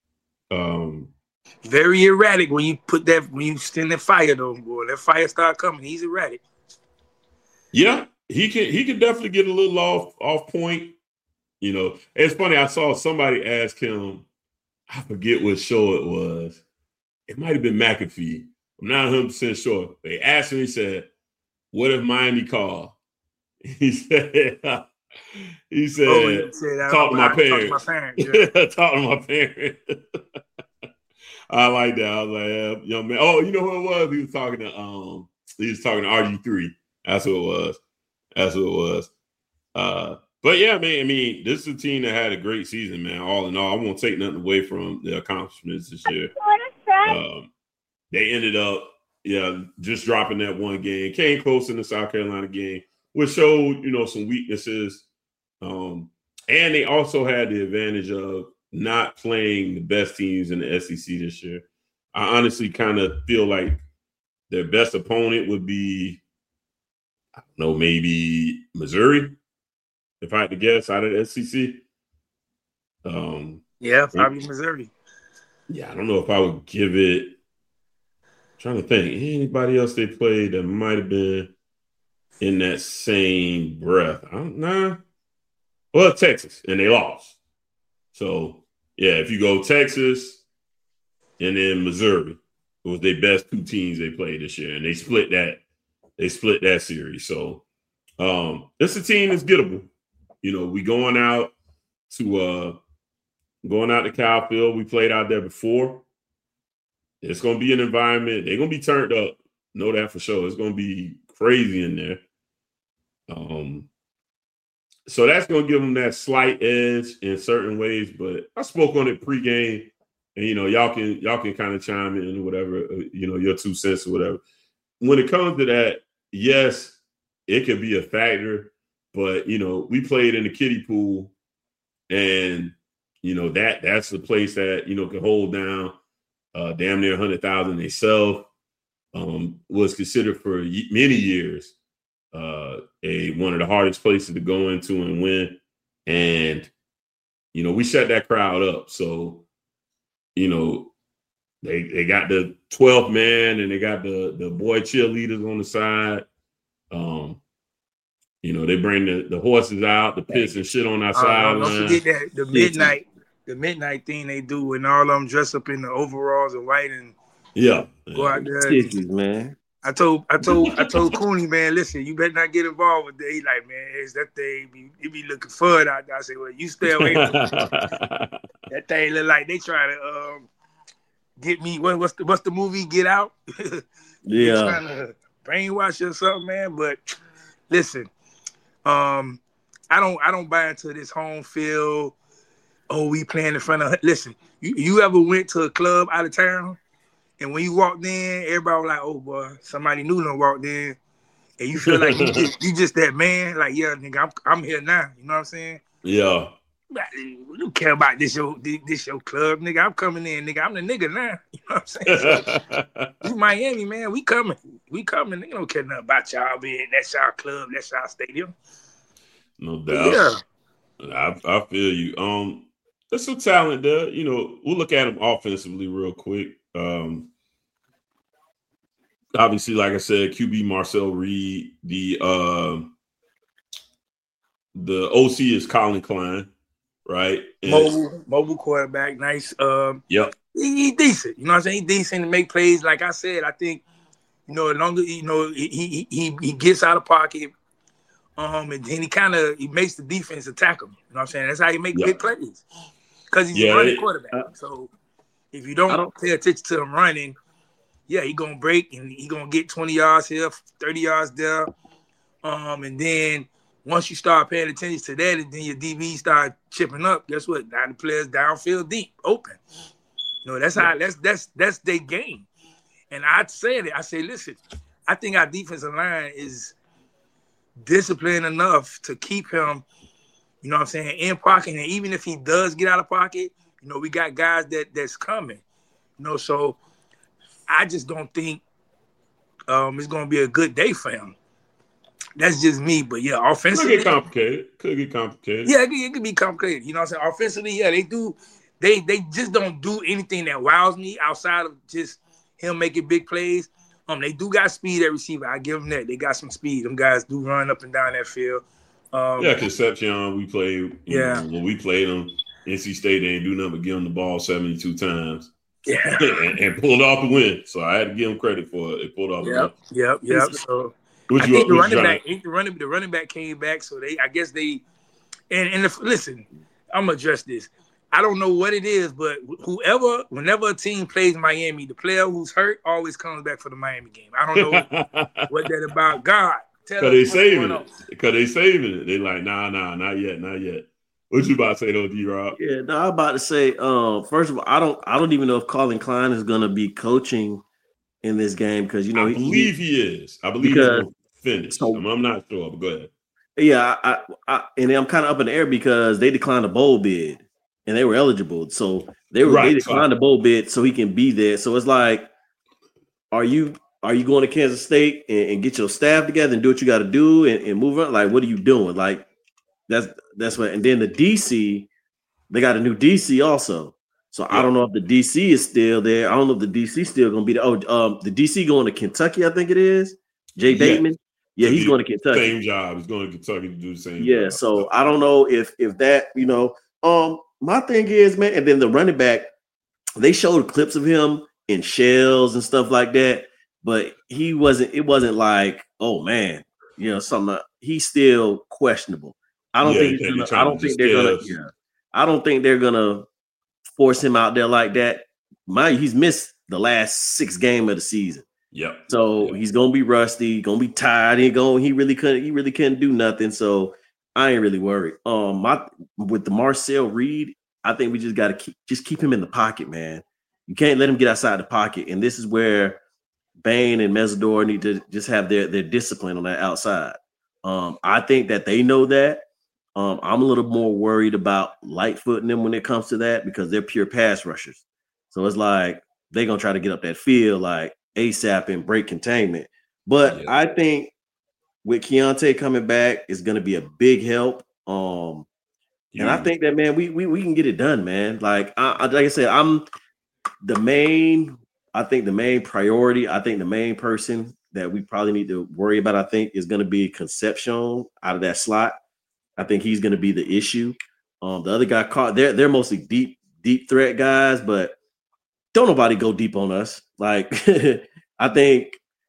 Very erratic when you send that fire though, boy. That fire start coming. He's erratic. Yeah, he can definitely get a little off point. It's funny. I saw somebody ask him, I forget what show it was. It might have been McAfee. I'm not 100% sure. They asked him, he said, what if Miami called? He said, talk to my parents. Yeah. Talk to my parents. I like that. I was like, young man. Oh, you know who it was? He was talking to RG3. That's who it was. But yeah, man, I mean, this is a team that had a great season, man. All in all, I won't take nothing away from the accomplishments this year. They ended up, just dropping that one game. Came close in the South Carolina game, which showed, some weaknesses. And they also had the advantage of not playing the best teams in the SEC this year. I honestly kind of feel like their best opponent would be, I don't know, maybe Missouri, if I had to guess, out of the SEC. Probably Missouri. Yeah, I don't know if I would give it. I'm trying to think. Anybody else they played that might have been in that same breath? Well, Texas, and they lost. So, yeah, if you go Texas and then Missouri, it was their best two teams they played this year, and they split that. They split that series. So, it's a team that's gettable. We going out to Kyle Field. We played out there before. It's going to be an environment. They're going to be turned up. Know that for sure. It's going to be crazy in there. So that's going to give them that slight edge in certain ways. But I spoke on it pregame, and y'all can kind of chime in or whatever, your 2 cents or whatever. When it comes to that, yes, it could be a factor. But we played in the kiddie pool, and that's the place that can hold down damn near 100,000 themselves. Was considered for many years one of the hardest places to go into and win. And, we shut that crowd up. So, they got the 12th man and they got the boy cheerleaders on the side. They bring the horses out, the pits and shit on our sideline. Don't forget that the midnight thing they do when all of them dress up in the overalls and white and go out there. Stickies, man. I told Cooney, man, listen, you better not get involved with that. He like, man, it's that thing. He be looking fun out there. I say, well, you stay away from it. That thing look like they trying to get me. What's the movie? Get Out. Yeah, trying to brainwash you or something, man. But listen, I don't buy into this home field. Oh, we playing in front of. Listen, you ever went to a club out of town? And when you walked in, everybody was like, "Oh boy, somebody new done walked in," and you feel like you just that man. Like, yeah, nigga, I'm here now. You know what I'm saying? Yeah. We don't care about this your club, nigga. I'm coming in, nigga. I'm the nigga now. You know what I'm saying? So, we Miami, man. We coming. Nigga don't care nothing about y'all being. That's our club. That's our stadium. No doubt. Yeah. I feel you. There's some talent there. You know, we'll look at them offensively real quick. Obviously, like I said, QB Marcel Reed. The OC is Colin Klein, right? Mobile quarterback, nice. Yep. He decent. You know what I'm saying? He decent to make plays. Like I said, I think, you know, as long as he gets out of pocket, and then he makes the defense attack him. You know what I'm saying? That's how he makes big plays. Because he's a running quarterback. So if you don't pay attention to him running, he gonna break and he gonna get 20 yards here, 30 yards there. And then once you start paying attention to that, and then your DB start chipping up, guess what? Now the players downfield deep, open. You know, that's their game. And I said it. I say, listen, I think our defensive line is disciplined enough to keep him, you know what I'm saying, in pocket. And even if he does get out of pocket, you know, we got guys that's coming. You know, so I just don't think it's going to be a good day for him. That's just me. But, offensively. Could get complicated. Yeah, it could be complicated. You know what I'm saying? Offensively, they do. They just don't do anything that wows me outside of just him making big plays. They do got speed at receiver. I give them that. They got some speed. Them guys do run up and down that field. Concepcion, we played. When we played them, NC State, they didn't do nothing but give them the ball 72 times. Yeah. and pulled off the win. So I had to give them credit for it. They pulled off the win. Yep. So I think the running back came back. So listen, I'm gonna address this. I don't know what it is, but whenever a team plays Miami, the player who's hurt always comes back for the Miami game. I don't know what that about. God, because they saving it. They like, nah, not yet. What you about to say though, D-Rob? Yeah, no, I'm about to say, first of all, I don't even know if Colin Klein is gonna be coaching in this game because I believe he is. I believe he's gonna finish. So, I'm not sure, but go ahead. Yeah, and I'm kind of up in the air because they declined a bowl bid and they were eligible, so they declined the bowl bid so he can be there. So it's like, are you going to Kansas State and get your staff together and do what you got to do and move on? Like, what are you doing? Like, that's what. And then the DC, they got a new DC also. So I don't know if the DC is still there. I don't know if the DC is still going to be there. The DC going to Kentucky, I think it is. Jay Bateman. Yeah, he's going to Kentucky. Same job. He's going to Kentucky to do the same job. Yeah, so I don't know if that, my thing is, man, and then the running back, they showed clips of him in shells and stuff like that, but it wasn't like, oh man, something. He's still questionable. I don't think they're gonna force him out there like that. He's missed the last 6 games of the season. Yep. So he's gonna be rusty, gonna be tired. He really couldn't do nothing. So I ain't really worried. With the Marcel Reed, I think we just gotta keep him in the pocket, man. You can't let him get outside the pocket. And this is where Bain and Mesidor need to just have their discipline on that outside. I think that they know that. I'm a little more worried about Lightfoot them when it comes to that because they're pure pass rushers. So it's like they're gonna try to get up that field like ASAP and break containment. But I think with Keontae coming back is gonna be a big help. And I think that, man, we can get it done, man. Like I said, the main priority, I think the main person that we probably need to worry about, I think, is going to be Concepcion out of that slot. I think he's going to be the issue. The other guy caught, they're mostly deep threat guys, but don't nobody go deep on us. Like, I think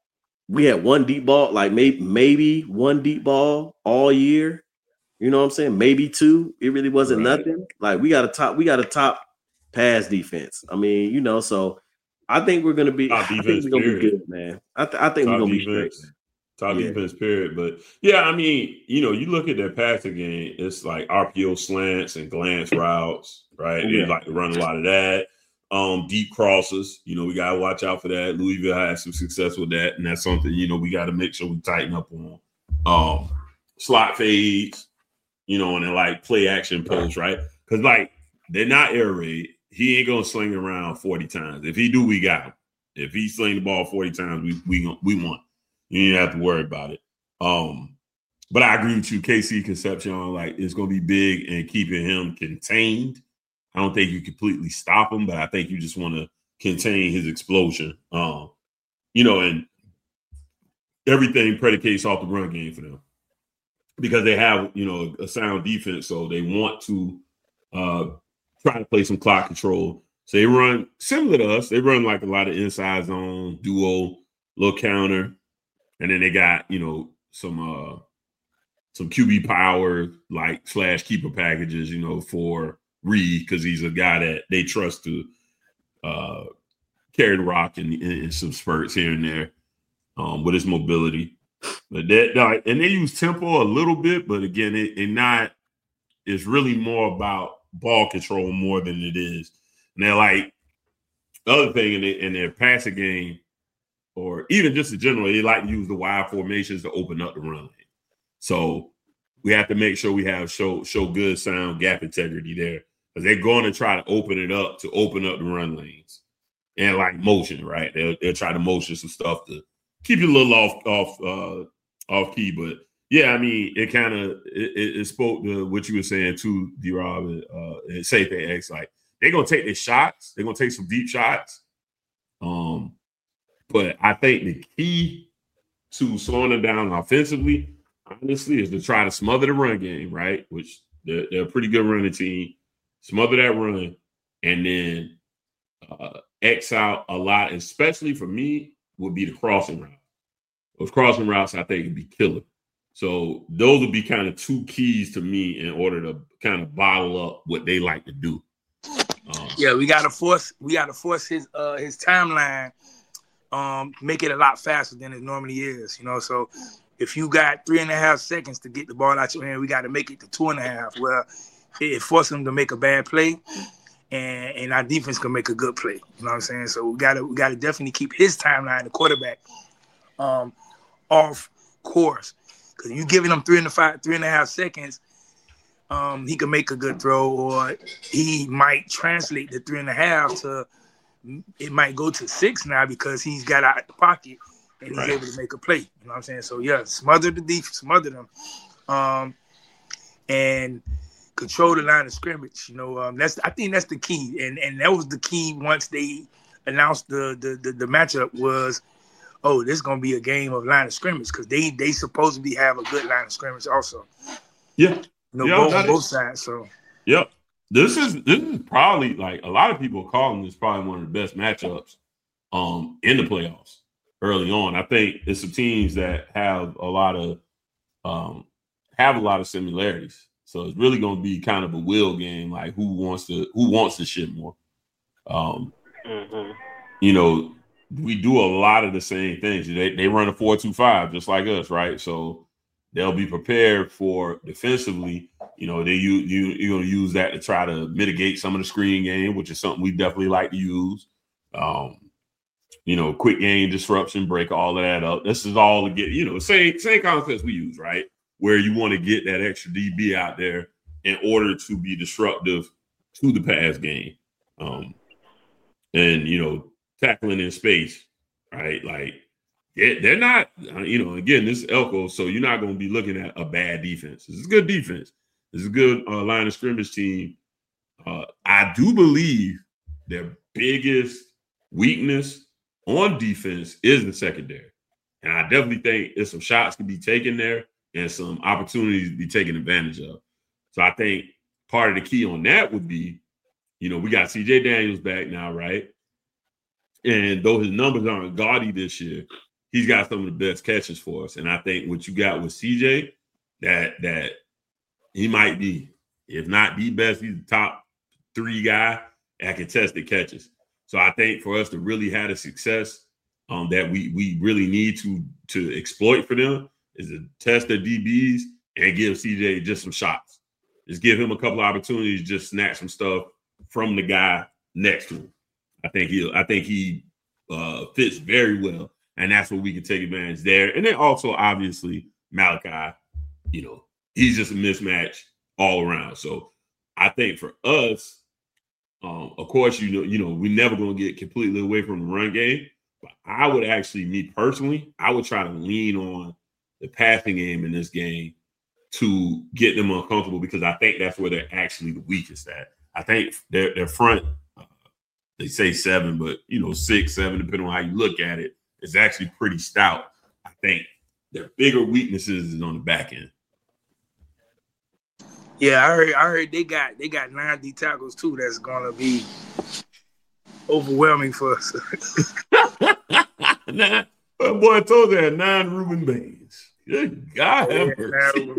we had one deep ball, like maybe one deep ball all year. You know what I'm saying? Maybe two. It really wasn't nothing. Like we got a top pass defense. I mean, you know, so I think we're gonna be. I think we're gonna be good, man. I think we're gonna be straight. Top defense, period. But yeah, I mean, you know, you look at their passing game, it's like RPO slants and glance routes, right? They like to run a lot of that. Deep crosses, you know, we gotta watch out for that. Louisville had some success with that, and that's something, you know, we got to make sure we tighten up on. Slot fades, you know, and then like play action posts, right? Because like they're not air raid. He ain't gonna sling it around 40 times. If he do, we got him. If he sling the ball 40 times, we won. You don't have to worry about it. But I agree with you, KC Concepcion. Like it's gonna be big and keeping him contained. I don't think you completely stop him, but I think you just want to contain his explosion. You know, and everything predicates off the run game for them because they have, you know, a sound defense, so they want to try to play some clock control. So they run similar to us. They run like a lot of inside zone, duo, little counter, and then they got, you know, some QB power like / keeper packages, you know, for Reed because he's a guy that they trust to carry the rock in some spurts here and there with his mobility. But that and they use tempo a little bit, but again, it's really more about ball control more than it is. And they're like the other thing in their passing game, or even just in general, they like to use the wide formations to open up the run lane. So we have to make sure we have show good sound gap integrity there because they're going to try to open up the run lanes and like motion, right? They'll try to motion some stuff to keep you a little off key, but yeah, I mean, it kind of it spoke to what you were saying too, D-Rob and Safe X. Like they're gonna take their shots, they're gonna take some deep shots. But I think the key to slowing them down offensively, honestly, is to try to smother the run game, right? Which they're a pretty good running team. Smother that run, and then X out a lot, especially for me, would be the crossing route. Those crossing routes, I think, would be killer. So those would be kind of two keys to me in order to kind of bottle up what they like to do. Yeah, we gotta force his timeline, make it a lot faster than it normally is. You know, so if you got 3.5 seconds to get the ball out your hand, we got to make it to 2.5. Well, it forces them to make a bad play, and our defense can make a good play. You know what I'm saying? So we gotta definitely keep his timeline, the quarterback, off course. Because you giving him 3.5 seconds, he can make a good throw, or he might translate the 3.5 to it might go to 6 now because he's got out the pocket and he's able to make a play. You know what I'm saying? So yeah, smother the defense, smother them, and control the line of scrimmage. You know, I think that's the key, and that was the key once they announced the matchup was. Oh, this is gonna be a game of line of scrimmage because they supposedly have a good line of scrimmage also. Yeah, on both sides. So yep, this is probably like a lot of people are calling this probably one of the best matchups in the playoffs early on. I think it's some teams that have a lot of similarities. So it's really gonna be kind of a will game, like who wants to shit more. You know. We do a lot of the same things. They run a 4-2-5 just like us, right? So they'll be prepared for defensively. You know, you're going to use that to try to mitigate some of the screen game, which is something we definitely like to use. You know, quick game disruption, break all of that up. This is all to get, you know, same concepts we use, right? Where you want to get that extra DB out there in order to be disruptive to the pass game. And, you know, tackling in space, right? Like they're not, you know, again, this is Elko, so you're not going to be looking at a bad defense. This is a good defense. This is a good line of scrimmage team. I do believe their biggest weakness on defense is the secondary. And I definitely think there's some shots to be taken there and some opportunities to be taken advantage of. So I think part of the key on that would be, you know, we got CJ Daniels back now, right? And though his numbers aren't gaudy this year, he's got some of the best catches for us. And I think what you got with CJ, that he might be, if not the best, he's the top 3 guy at contested catches. So I think for us to really have the success that we really need to exploit for them is to test their DBs and give CJ just some shots. Just give him a couple of opportunities, just snatch some stuff from the guy next to him. I think he fits very well, and that's what we can take advantage there. And then also, obviously, Malachi, he's just a mismatch all around. So I think for us, of course, we're never going to get completely away from the run game. But I would actually, me personally, I would try to lean on the passing game in this game to get them uncomfortable, because I think that's where they're actually the weakest at. I think their front, they say 7, but 6, 7, depending on how you look at it, is actually pretty stout. I think their bigger weaknesses is on the back end. Yeah, I heard they got 9 D tackles too. That's gonna be overwhelming for us. Boy, I told you, 9 Reuben Baines. Good God have mercy.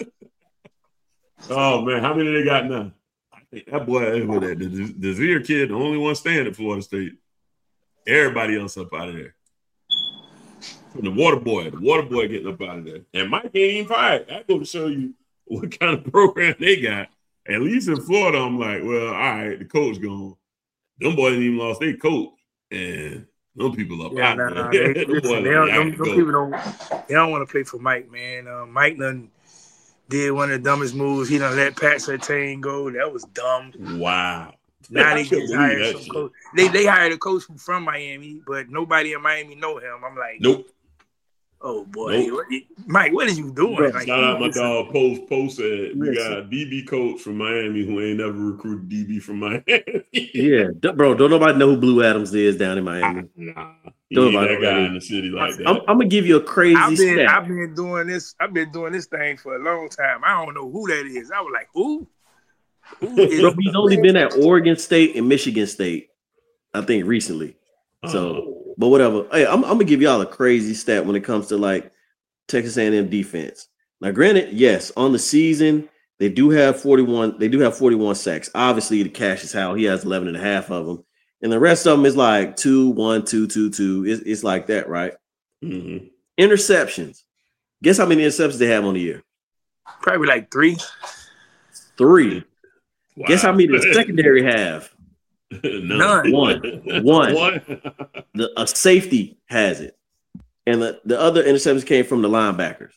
Oh man, how many they got now? I think that boy, the Desir kid, the only one staying at Florida State. Everybody else up out of there. From the water boy getting up out of there. And Mike ain't even fired. I go to show you what kind of program they got. At least in Florida, I'm like, well, all right, the coach gone. Them boys ain't even lost their coach. And them people up out there. They don't want to play for Mike, man. Mike done did one of the dumbest moves. He done let Pat Surtain go. That was dumb. Wow. Now they just hired some coach. They hired a coach from Miami, but nobody in Miami know him. I'm like, nope. Oh boy, nope. Mike, what are you doing? Shout out my dog Post said we got a DB coach from Miami who ain't never recruited DB from Miami. Yeah, bro, don't nobody know who Blue Adams is down in Miami. Nah, he ain't that guy in the city like that. I'm gonna give you a crazy stat. I've been doing this thing for a long time. I don't know who that is. I was like, who? Bro, he's only been at Oregon State and Michigan State, I think, recently. So. But whatever. Hey, I'm gonna give y'all a crazy stat when it comes to like Texas A&M defense. Now, granted, yes, on the season they do have 41. They do have 41 sacks. Obviously, the Cassius Howell, he has 11 and a half of them, and the rest of them is like 2, 1, 2, 2, 2. It's like that, right? Mm-hmm. Interceptions. Guess how many interceptions they have on the year? Probably like 3. 3. Wow. Guess how many the secondary have? None. One. A safety has it, and the other interceptions came from the linebackers.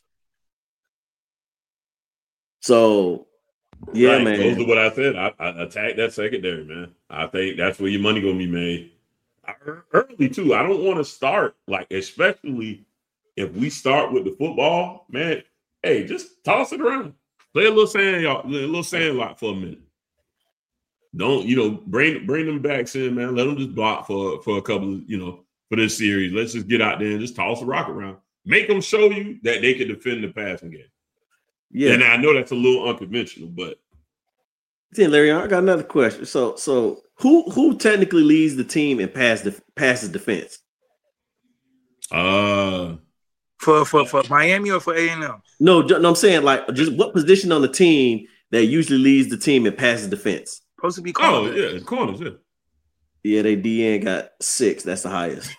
So, yeah, right. Man. Those are what I said. I attack that secondary, man. I think that's where your money gonna be made early too. I don't want to start especially if we start with the football, man. Hey, just toss it around. Play a little sandlot for a minute. Don't bring them backs in, man. Let them just block for a couple of for this series. Let's just get out there and just toss a rock around. Make them show you that they can defend the passing game. Yeah, and I know that's a little unconventional, but then Larry, I got another question. So who technically leads the team in passes defense? For Miami or for A&M? No, I'm saying just what position on the team that usually leads the team in passes defense? Supposed to be corners. Oh, yeah, corners, yeah. Yeah, they DN got 6. That's the highest.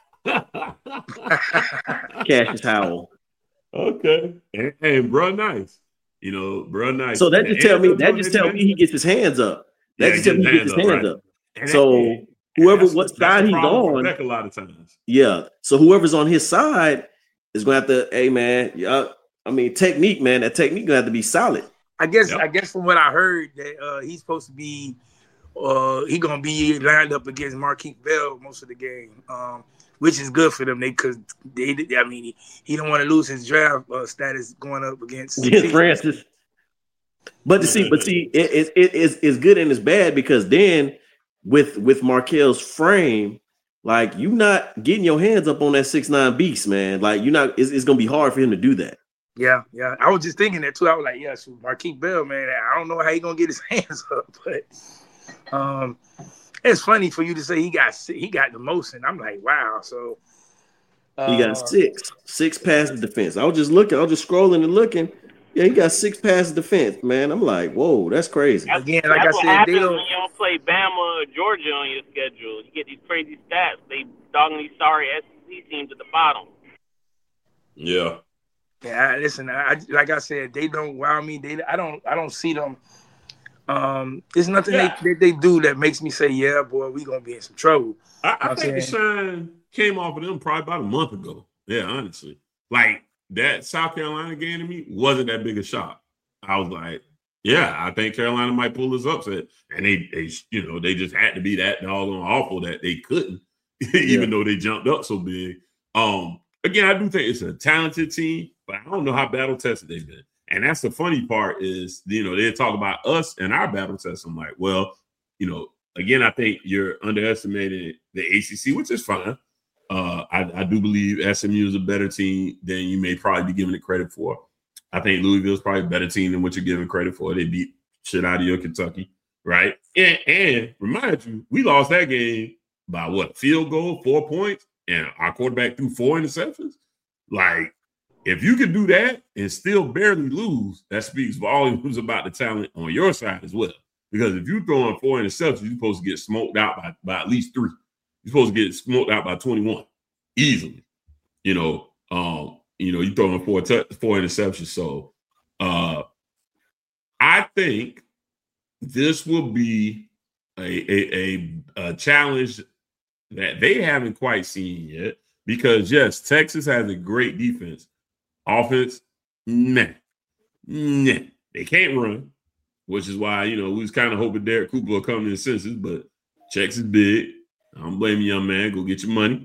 Cassius Howell. Okay. And bro, nice. Bro, nice. So that just tell me he gets his hands up. That just tell me he gets his hands up. So what side he's on. A lot of times. Yeah. So whoever's on his side is going to have to, hey, man, technique, man. That technique going to have to be solid. I guess from what I heard that he's supposed to be he gonna be lined up against Marquise Bell most of the game, which is good for them. Because he don't want to lose his draft status going up against Francis. But see, it's good and it's bad because then with Markel's frame, you not getting your hands up on that 6'9" beast, man. It's gonna be hard for him to do that. Yeah. I was just thinking that too. I was like, yeah, so Marquise Bell, man, I don't know how he gonna get his hands up, but it's funny for you to say he got the most, and I'm like, wow. So He got six passes defense. I was just scrolling and looking. Yeah, he got 6 passes defense, man. I'm like, whoa, that's crazy. Again, like that's I said, what happens when you don't play Bama or Georgia on your schedule. You get these crazy stats. They dogging these sorry SEC teams at the bottom. Yeah. Yeah, listen. Like I said, they don't wow me. I don't see them. There's nothing they do that makes me say, yeah, boy, we gonna be in some trouble. I think the shine came off of them probably about a month ago. Yeah, honestly, like that South Carolina game to me wasn't that big a shock. I was like, yeah, I think Carolina might pull this upset, and they just had to be that doggone awful that they couldn't, even though they jumped up so big. Again, I do think it's a talented team, but I don't know how battle tested they've been. And that's the funny part is, they talk about us and our battle test. I'm like, well, again, I think you're underestimating the ACC, which is fine. I do believe SMU is a better team than you may probably be giving it credit for. I think Louisville is probably a better team than what you're giving credit for. They beat shit out of your Kentucky, right? And remind you, we lost that game by what? Field goal, 4 points, and our quarterback threw 4 interceptions. Like, if you can do that and still barely lose, that speaks volumes about the talent on your side as well. Because if you're throwing 4 interceptions, you're supposed to get smoked out by at least 3. You're supposed to get smoked out by 21 easily. You're throwing 4 interceptions. So I think this will be a challenge that they haven't quite seen yet. Because, yes, Texas has a great defense. Offense, nah. They can't run, which is why, we was kind of hoping Derek Cooper will come to his senses, but checks is big. I don't blame you, young man. Go get your money.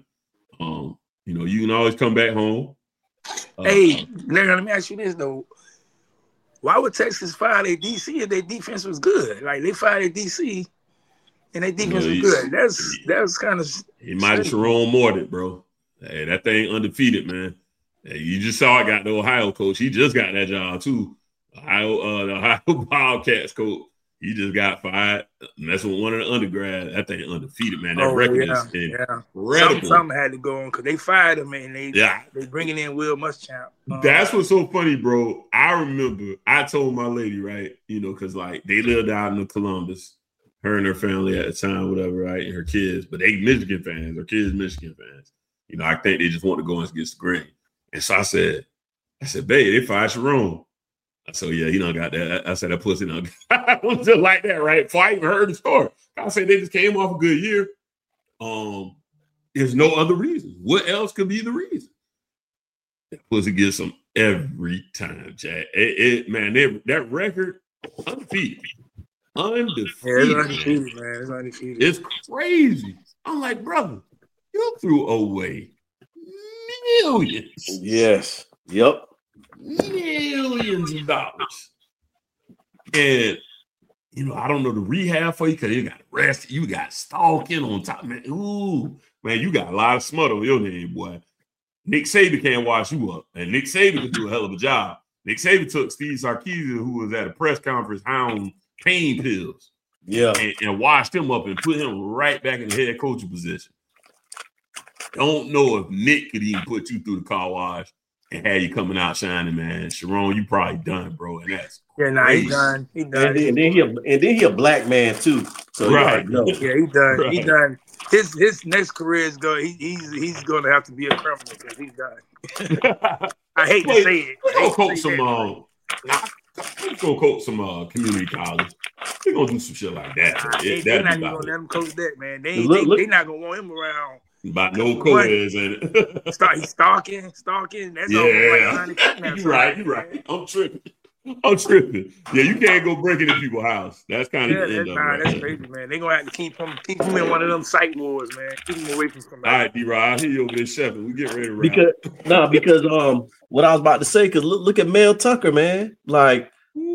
You can always come back home. Hey, Larry, let me ask you this, though. Why would Texas fire their DC if their defense was good? Like, they fired their DC and their defense was good. That's kind of... He might have Sharon Morton, bro. Hey, that thing undefeated, man. Hey, you just saw I got the Ohio coach. He just got that job, too. The Ohio Wildcats coach. He just got fired. Messing with one of the undergrads. That thing undefeated, man. That record is incredible. Something had to go on because they fired him, and they bringing in Will Muschamp. That's what's so funny, bro. I remember I told my lady, right, because like they lived out in Columbus, her and her family at the time, whatever, right, and her kids, but they Michigan fans. Her kids Michigan fans. I think they just want to go against the grain. And so I said, babe, they fired Sharon. I said, yeah, got that. I said, that pussy done. I was just like that, right? Before I even heard the story. I said, they just came off a good year. There's no other reason. What else could be the reason? That pussy gets them every time, Jack. That record, undefeated. Undefeated. Yeah, it's undefeated, man. It's undefeated. It's crazy. I'm like, brother, you threw away millions. Yes. Yep. Millions of dollars. And, I don't know the rehab for you because you got arrested. You got stalking on top, man. Ooh, man, you got a lot of smut on your name, boy. Nick Saban can't wash you up. And Nick Saban could do a hell of a job. Nick Saban took Steve Sarkisian, who was at a press conference, hound pain pills. Yeah. And washed him up and put him right back in the head coaching position. Don't know if Nick could even put you through the car wash and had you coming out shining, man. Sharon, you probably done, bro. And that's he done. He done. And then he a black man too. So right. Yeah, he done. Right. He done. His next career is going. He's going to have to be a criminal because he's done. I hate to say it. Let's go coach some community college. They're gonna do some shit like that. They're not even gonna let him coach that, man. They not gonna want him around. About no co-eds in it. He's stalking. That's all. You're right. I'm tripping. Yeah, you can't go break into people's house. That's kind of that's crazy, man. They're gonna have to keep him in one of them psych wards, man. Keep him away from somebody. All right, D-Rod, I hear you over there, Shepard. We get ready to wrap. Because what I was about to say, because look at Mel Tucker, man. Like,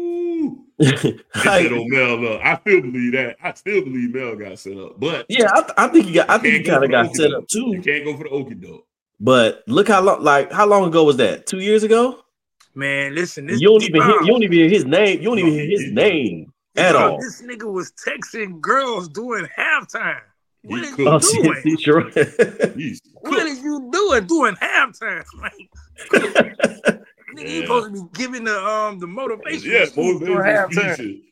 I don't Mel up. I still believe that. I still believe Mel got set up. But yeah, I think he kind of got set up too. You can't go for the okie doke. But look how long ago was that? 2 years ago? Man, listen, you don't even hear his name. You don't even hear his name at all. This nigga was texting girls during halftime. What is you doing? What is you doing halftime? Nigga, you supposed to be giving the motivation speech for halftime.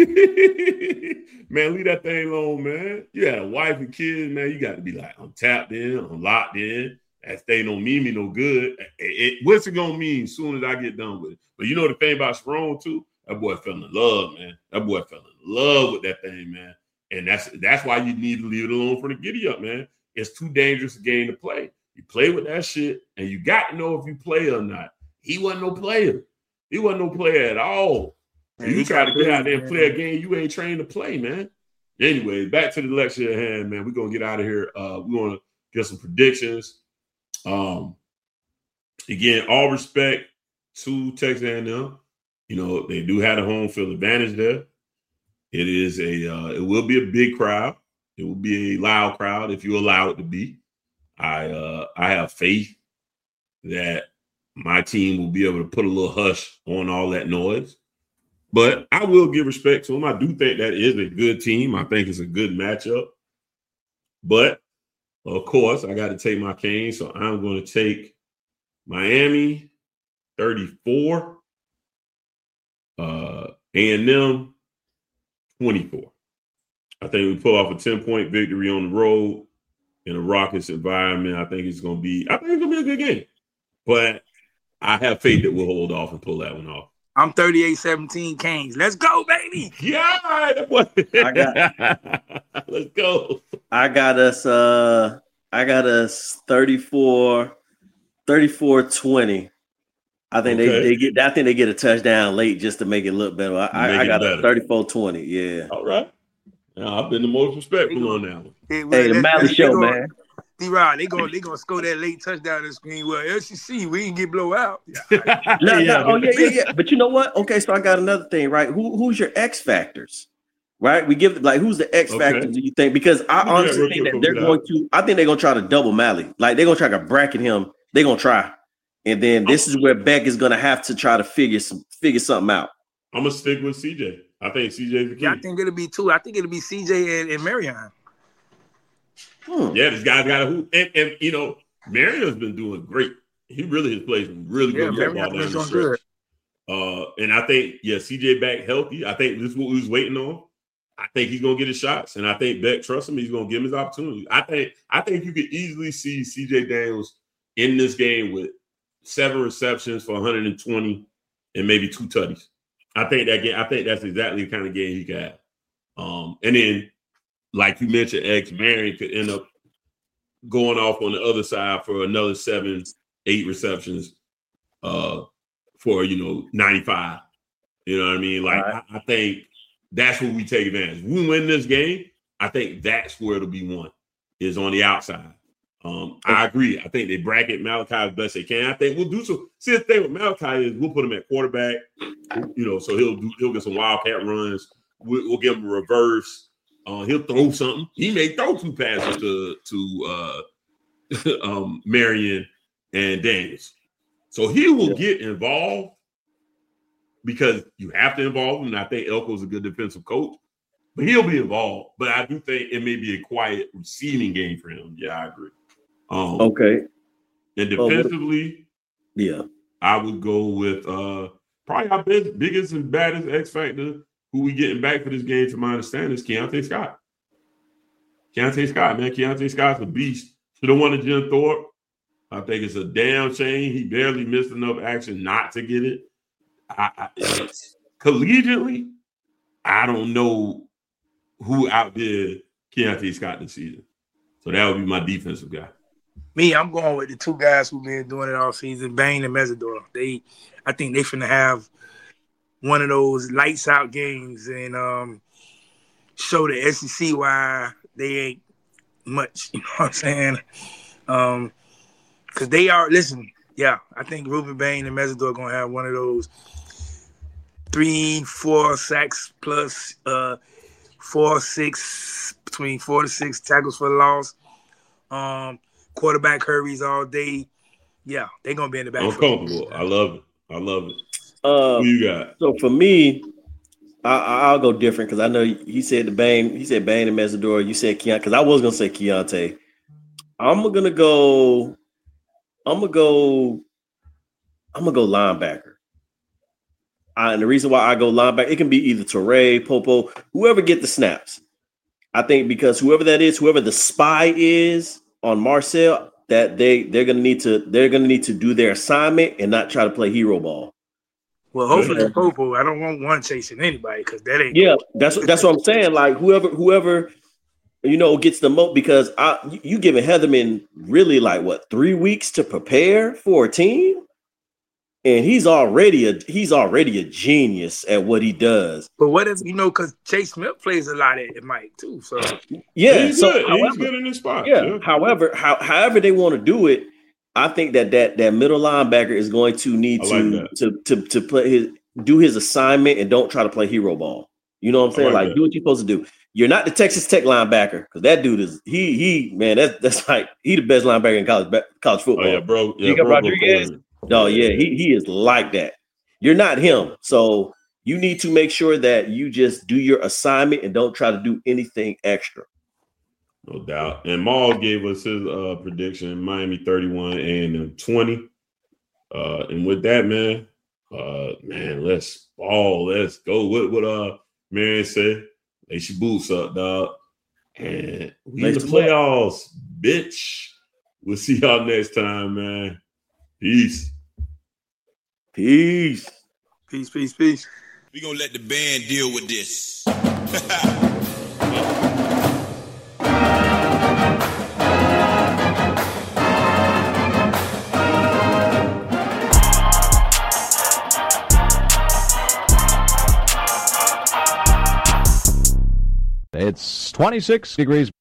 Man, leave that thing alone, man. You got a wife and kids, man. You got to be like, I'm tapped in, I'm locked in. That thing don't mean me no good. What's it gonna mean as soon as I get done with it? But you know the thing about Sperone too? That boy fell in love, man. That boy fell in love with that thing, man. And that's why you need to leave it alone for the giddy up, man. It's too dangerous a game to play. You play with that shit, and you got to know if you play or not. He wasn't no player. He wasn't no player at all. Man, you try to get out there and play a game you ain't trained to play, man. Anyway, back to the lecture at hand, man. We're going to get out of here. We're going to get some predictions. Again, all respect to Texas A&M. You know, they do have a home field advantage there. It is it will be a big crowd. It will be a loud crowd if you allow it to be. I have faith that my team will be able to put a little hush on all that noise. But I will give respect to them. I do think that is a good team. I think it's a good matchup. But, of course, I got to take my Canes. So I'm going to take Miami 34, A&M 24. I think we pull off a 10-point victory on the road in a raucous environment. I think it's going to be a good game. But I have faith that we'll hold off and pull that one off. I'm 38-17 Canes. Let's go, baby. Yeah. Let's go. I got us 34-20. I think they get a touchdown late just to make it look better. I got a 34-20. Yeah. All right. Now, I've been the most respectful on that one. Hey, the Mally Show, man. D-Rod, they gonna score that late touchdown and screen. Well, SEC, we didn't get blow out. Yeah. But you know what? Okay, so I got another thing, right? Who's your X factors? Right? We give who's the X factor do you think? Because I honestly think that they're going to try to double Mally. Like they're gonna try to bracket him. They're gonna try. And then this is where Beck is gonna have to try to figure something out. I'm gonna stick with CJ. I think CJ's the key. Yeah, I think it'll be two. I think it'll be CJ and Marion. Yeah, this guy's got a hoop. And you know, Marion's been doing great. He really has played some really good football down the stretch. And I think, CJ back healthy. I think this is what we was waiting on. I think he's gonna get his shots, and I think Beck trusts him. He's gonna give him his opportunity. I think you could easily see CJ Daniels in this game with 7 receptions for 120 and maybe 2 tutties. I think that's exactly the kind of game he can have. And then, like you mentioned, Marion could end up going off on the other side for another 7-8 receptions for 95. You know what I mean? Like I think that's where we take advantage. We win this game. I think that's where it'll be won, is on the outside. I agree. I think they bracket Malachi as best they can. I think we'll do so. See, the thing with Malachi is we'll put him at quarterback, so he'll get some wildcat runs. We'll give him a reverse. He'll throw something. He may throw 2 passes to Marion and Daniels. So he will get involved because you have to involve him. And I think Elko's a good defensive coach, but he'll be involved. But I do think it may be a quiet receiving game for him. Yeah, I agree. Okay. And defensively, I would go with probably our biggest and baddest X factor. Who we getting back for this game, to my understanding, is Keontae Scott. Keontae Scott's a beast. Should have won to Jim Thorpe. I think it's a damn shame he barely missed enough action not to get it. Collegiately, I don't know who outdid Keontae Scott this season. So that would be my defensive guy. Me, I'm going with the 2 guys who've been doing it all season, Bain and Mesidor. I think they finna have one of those lights out games and show the SEC why they ain't much. You know what I'm saying? Because they are, I think Ruben Bain and Mesidor are going to have one of those 3-4 sacks plus 4-6, between 4 to 6 tackles for the loss. Quarterback hurries all day. Yeah, they're going to be in the back. Uncomfortable. I love it. Who you got? So for me, I'll go different because I know he said Bane and Mesidor. You said Keontae because I was gonna say Keontae. I'm gonna go linebacker. And the reason why I go linebacker, it can be either Toure, Popo, whoever get the snaps. I think because whoever that is, whoever the spy is on Marcel, that they're gonna need to do their assignment and not try to play hero ball. Well, hopefully Popo. I don't want one chasing anybody because that ain't. Yeah, that's what I'm saying. Like whoever gets the most, because you giving Heatherman really like 3 weeks to prepare for a team, and he's already a genius at what he does. But what if because Chase Smith plays a lot at Mike too, so yeah, he's good in this spot. Yeah. However they want to do it, I think that middle linebacker is going to need to play do his assignment and don't try to play hero ball. You know what I'm saying? Like do what you're supposed to do. You're not the Texas Tech linebacker because that dude is that's like he the best linebacker in college football. Oh yeah, bro. You got Rodriguez. No, yeah, he is like that. You're not him, so you need to make sure that you just do your assignment and don't try to do anything extra. No doubt. And Maul gave us his prediction: Miami 31 and 20. And with that, man, let's ball. Let's go. What Marion said? Lace your boots up, dog. And we in the playoffs, bitch. We'll see y'all next time, man. Peace. Peace. Peace, peace, peace. We're going to let the band deal with this. It's 26 degrees.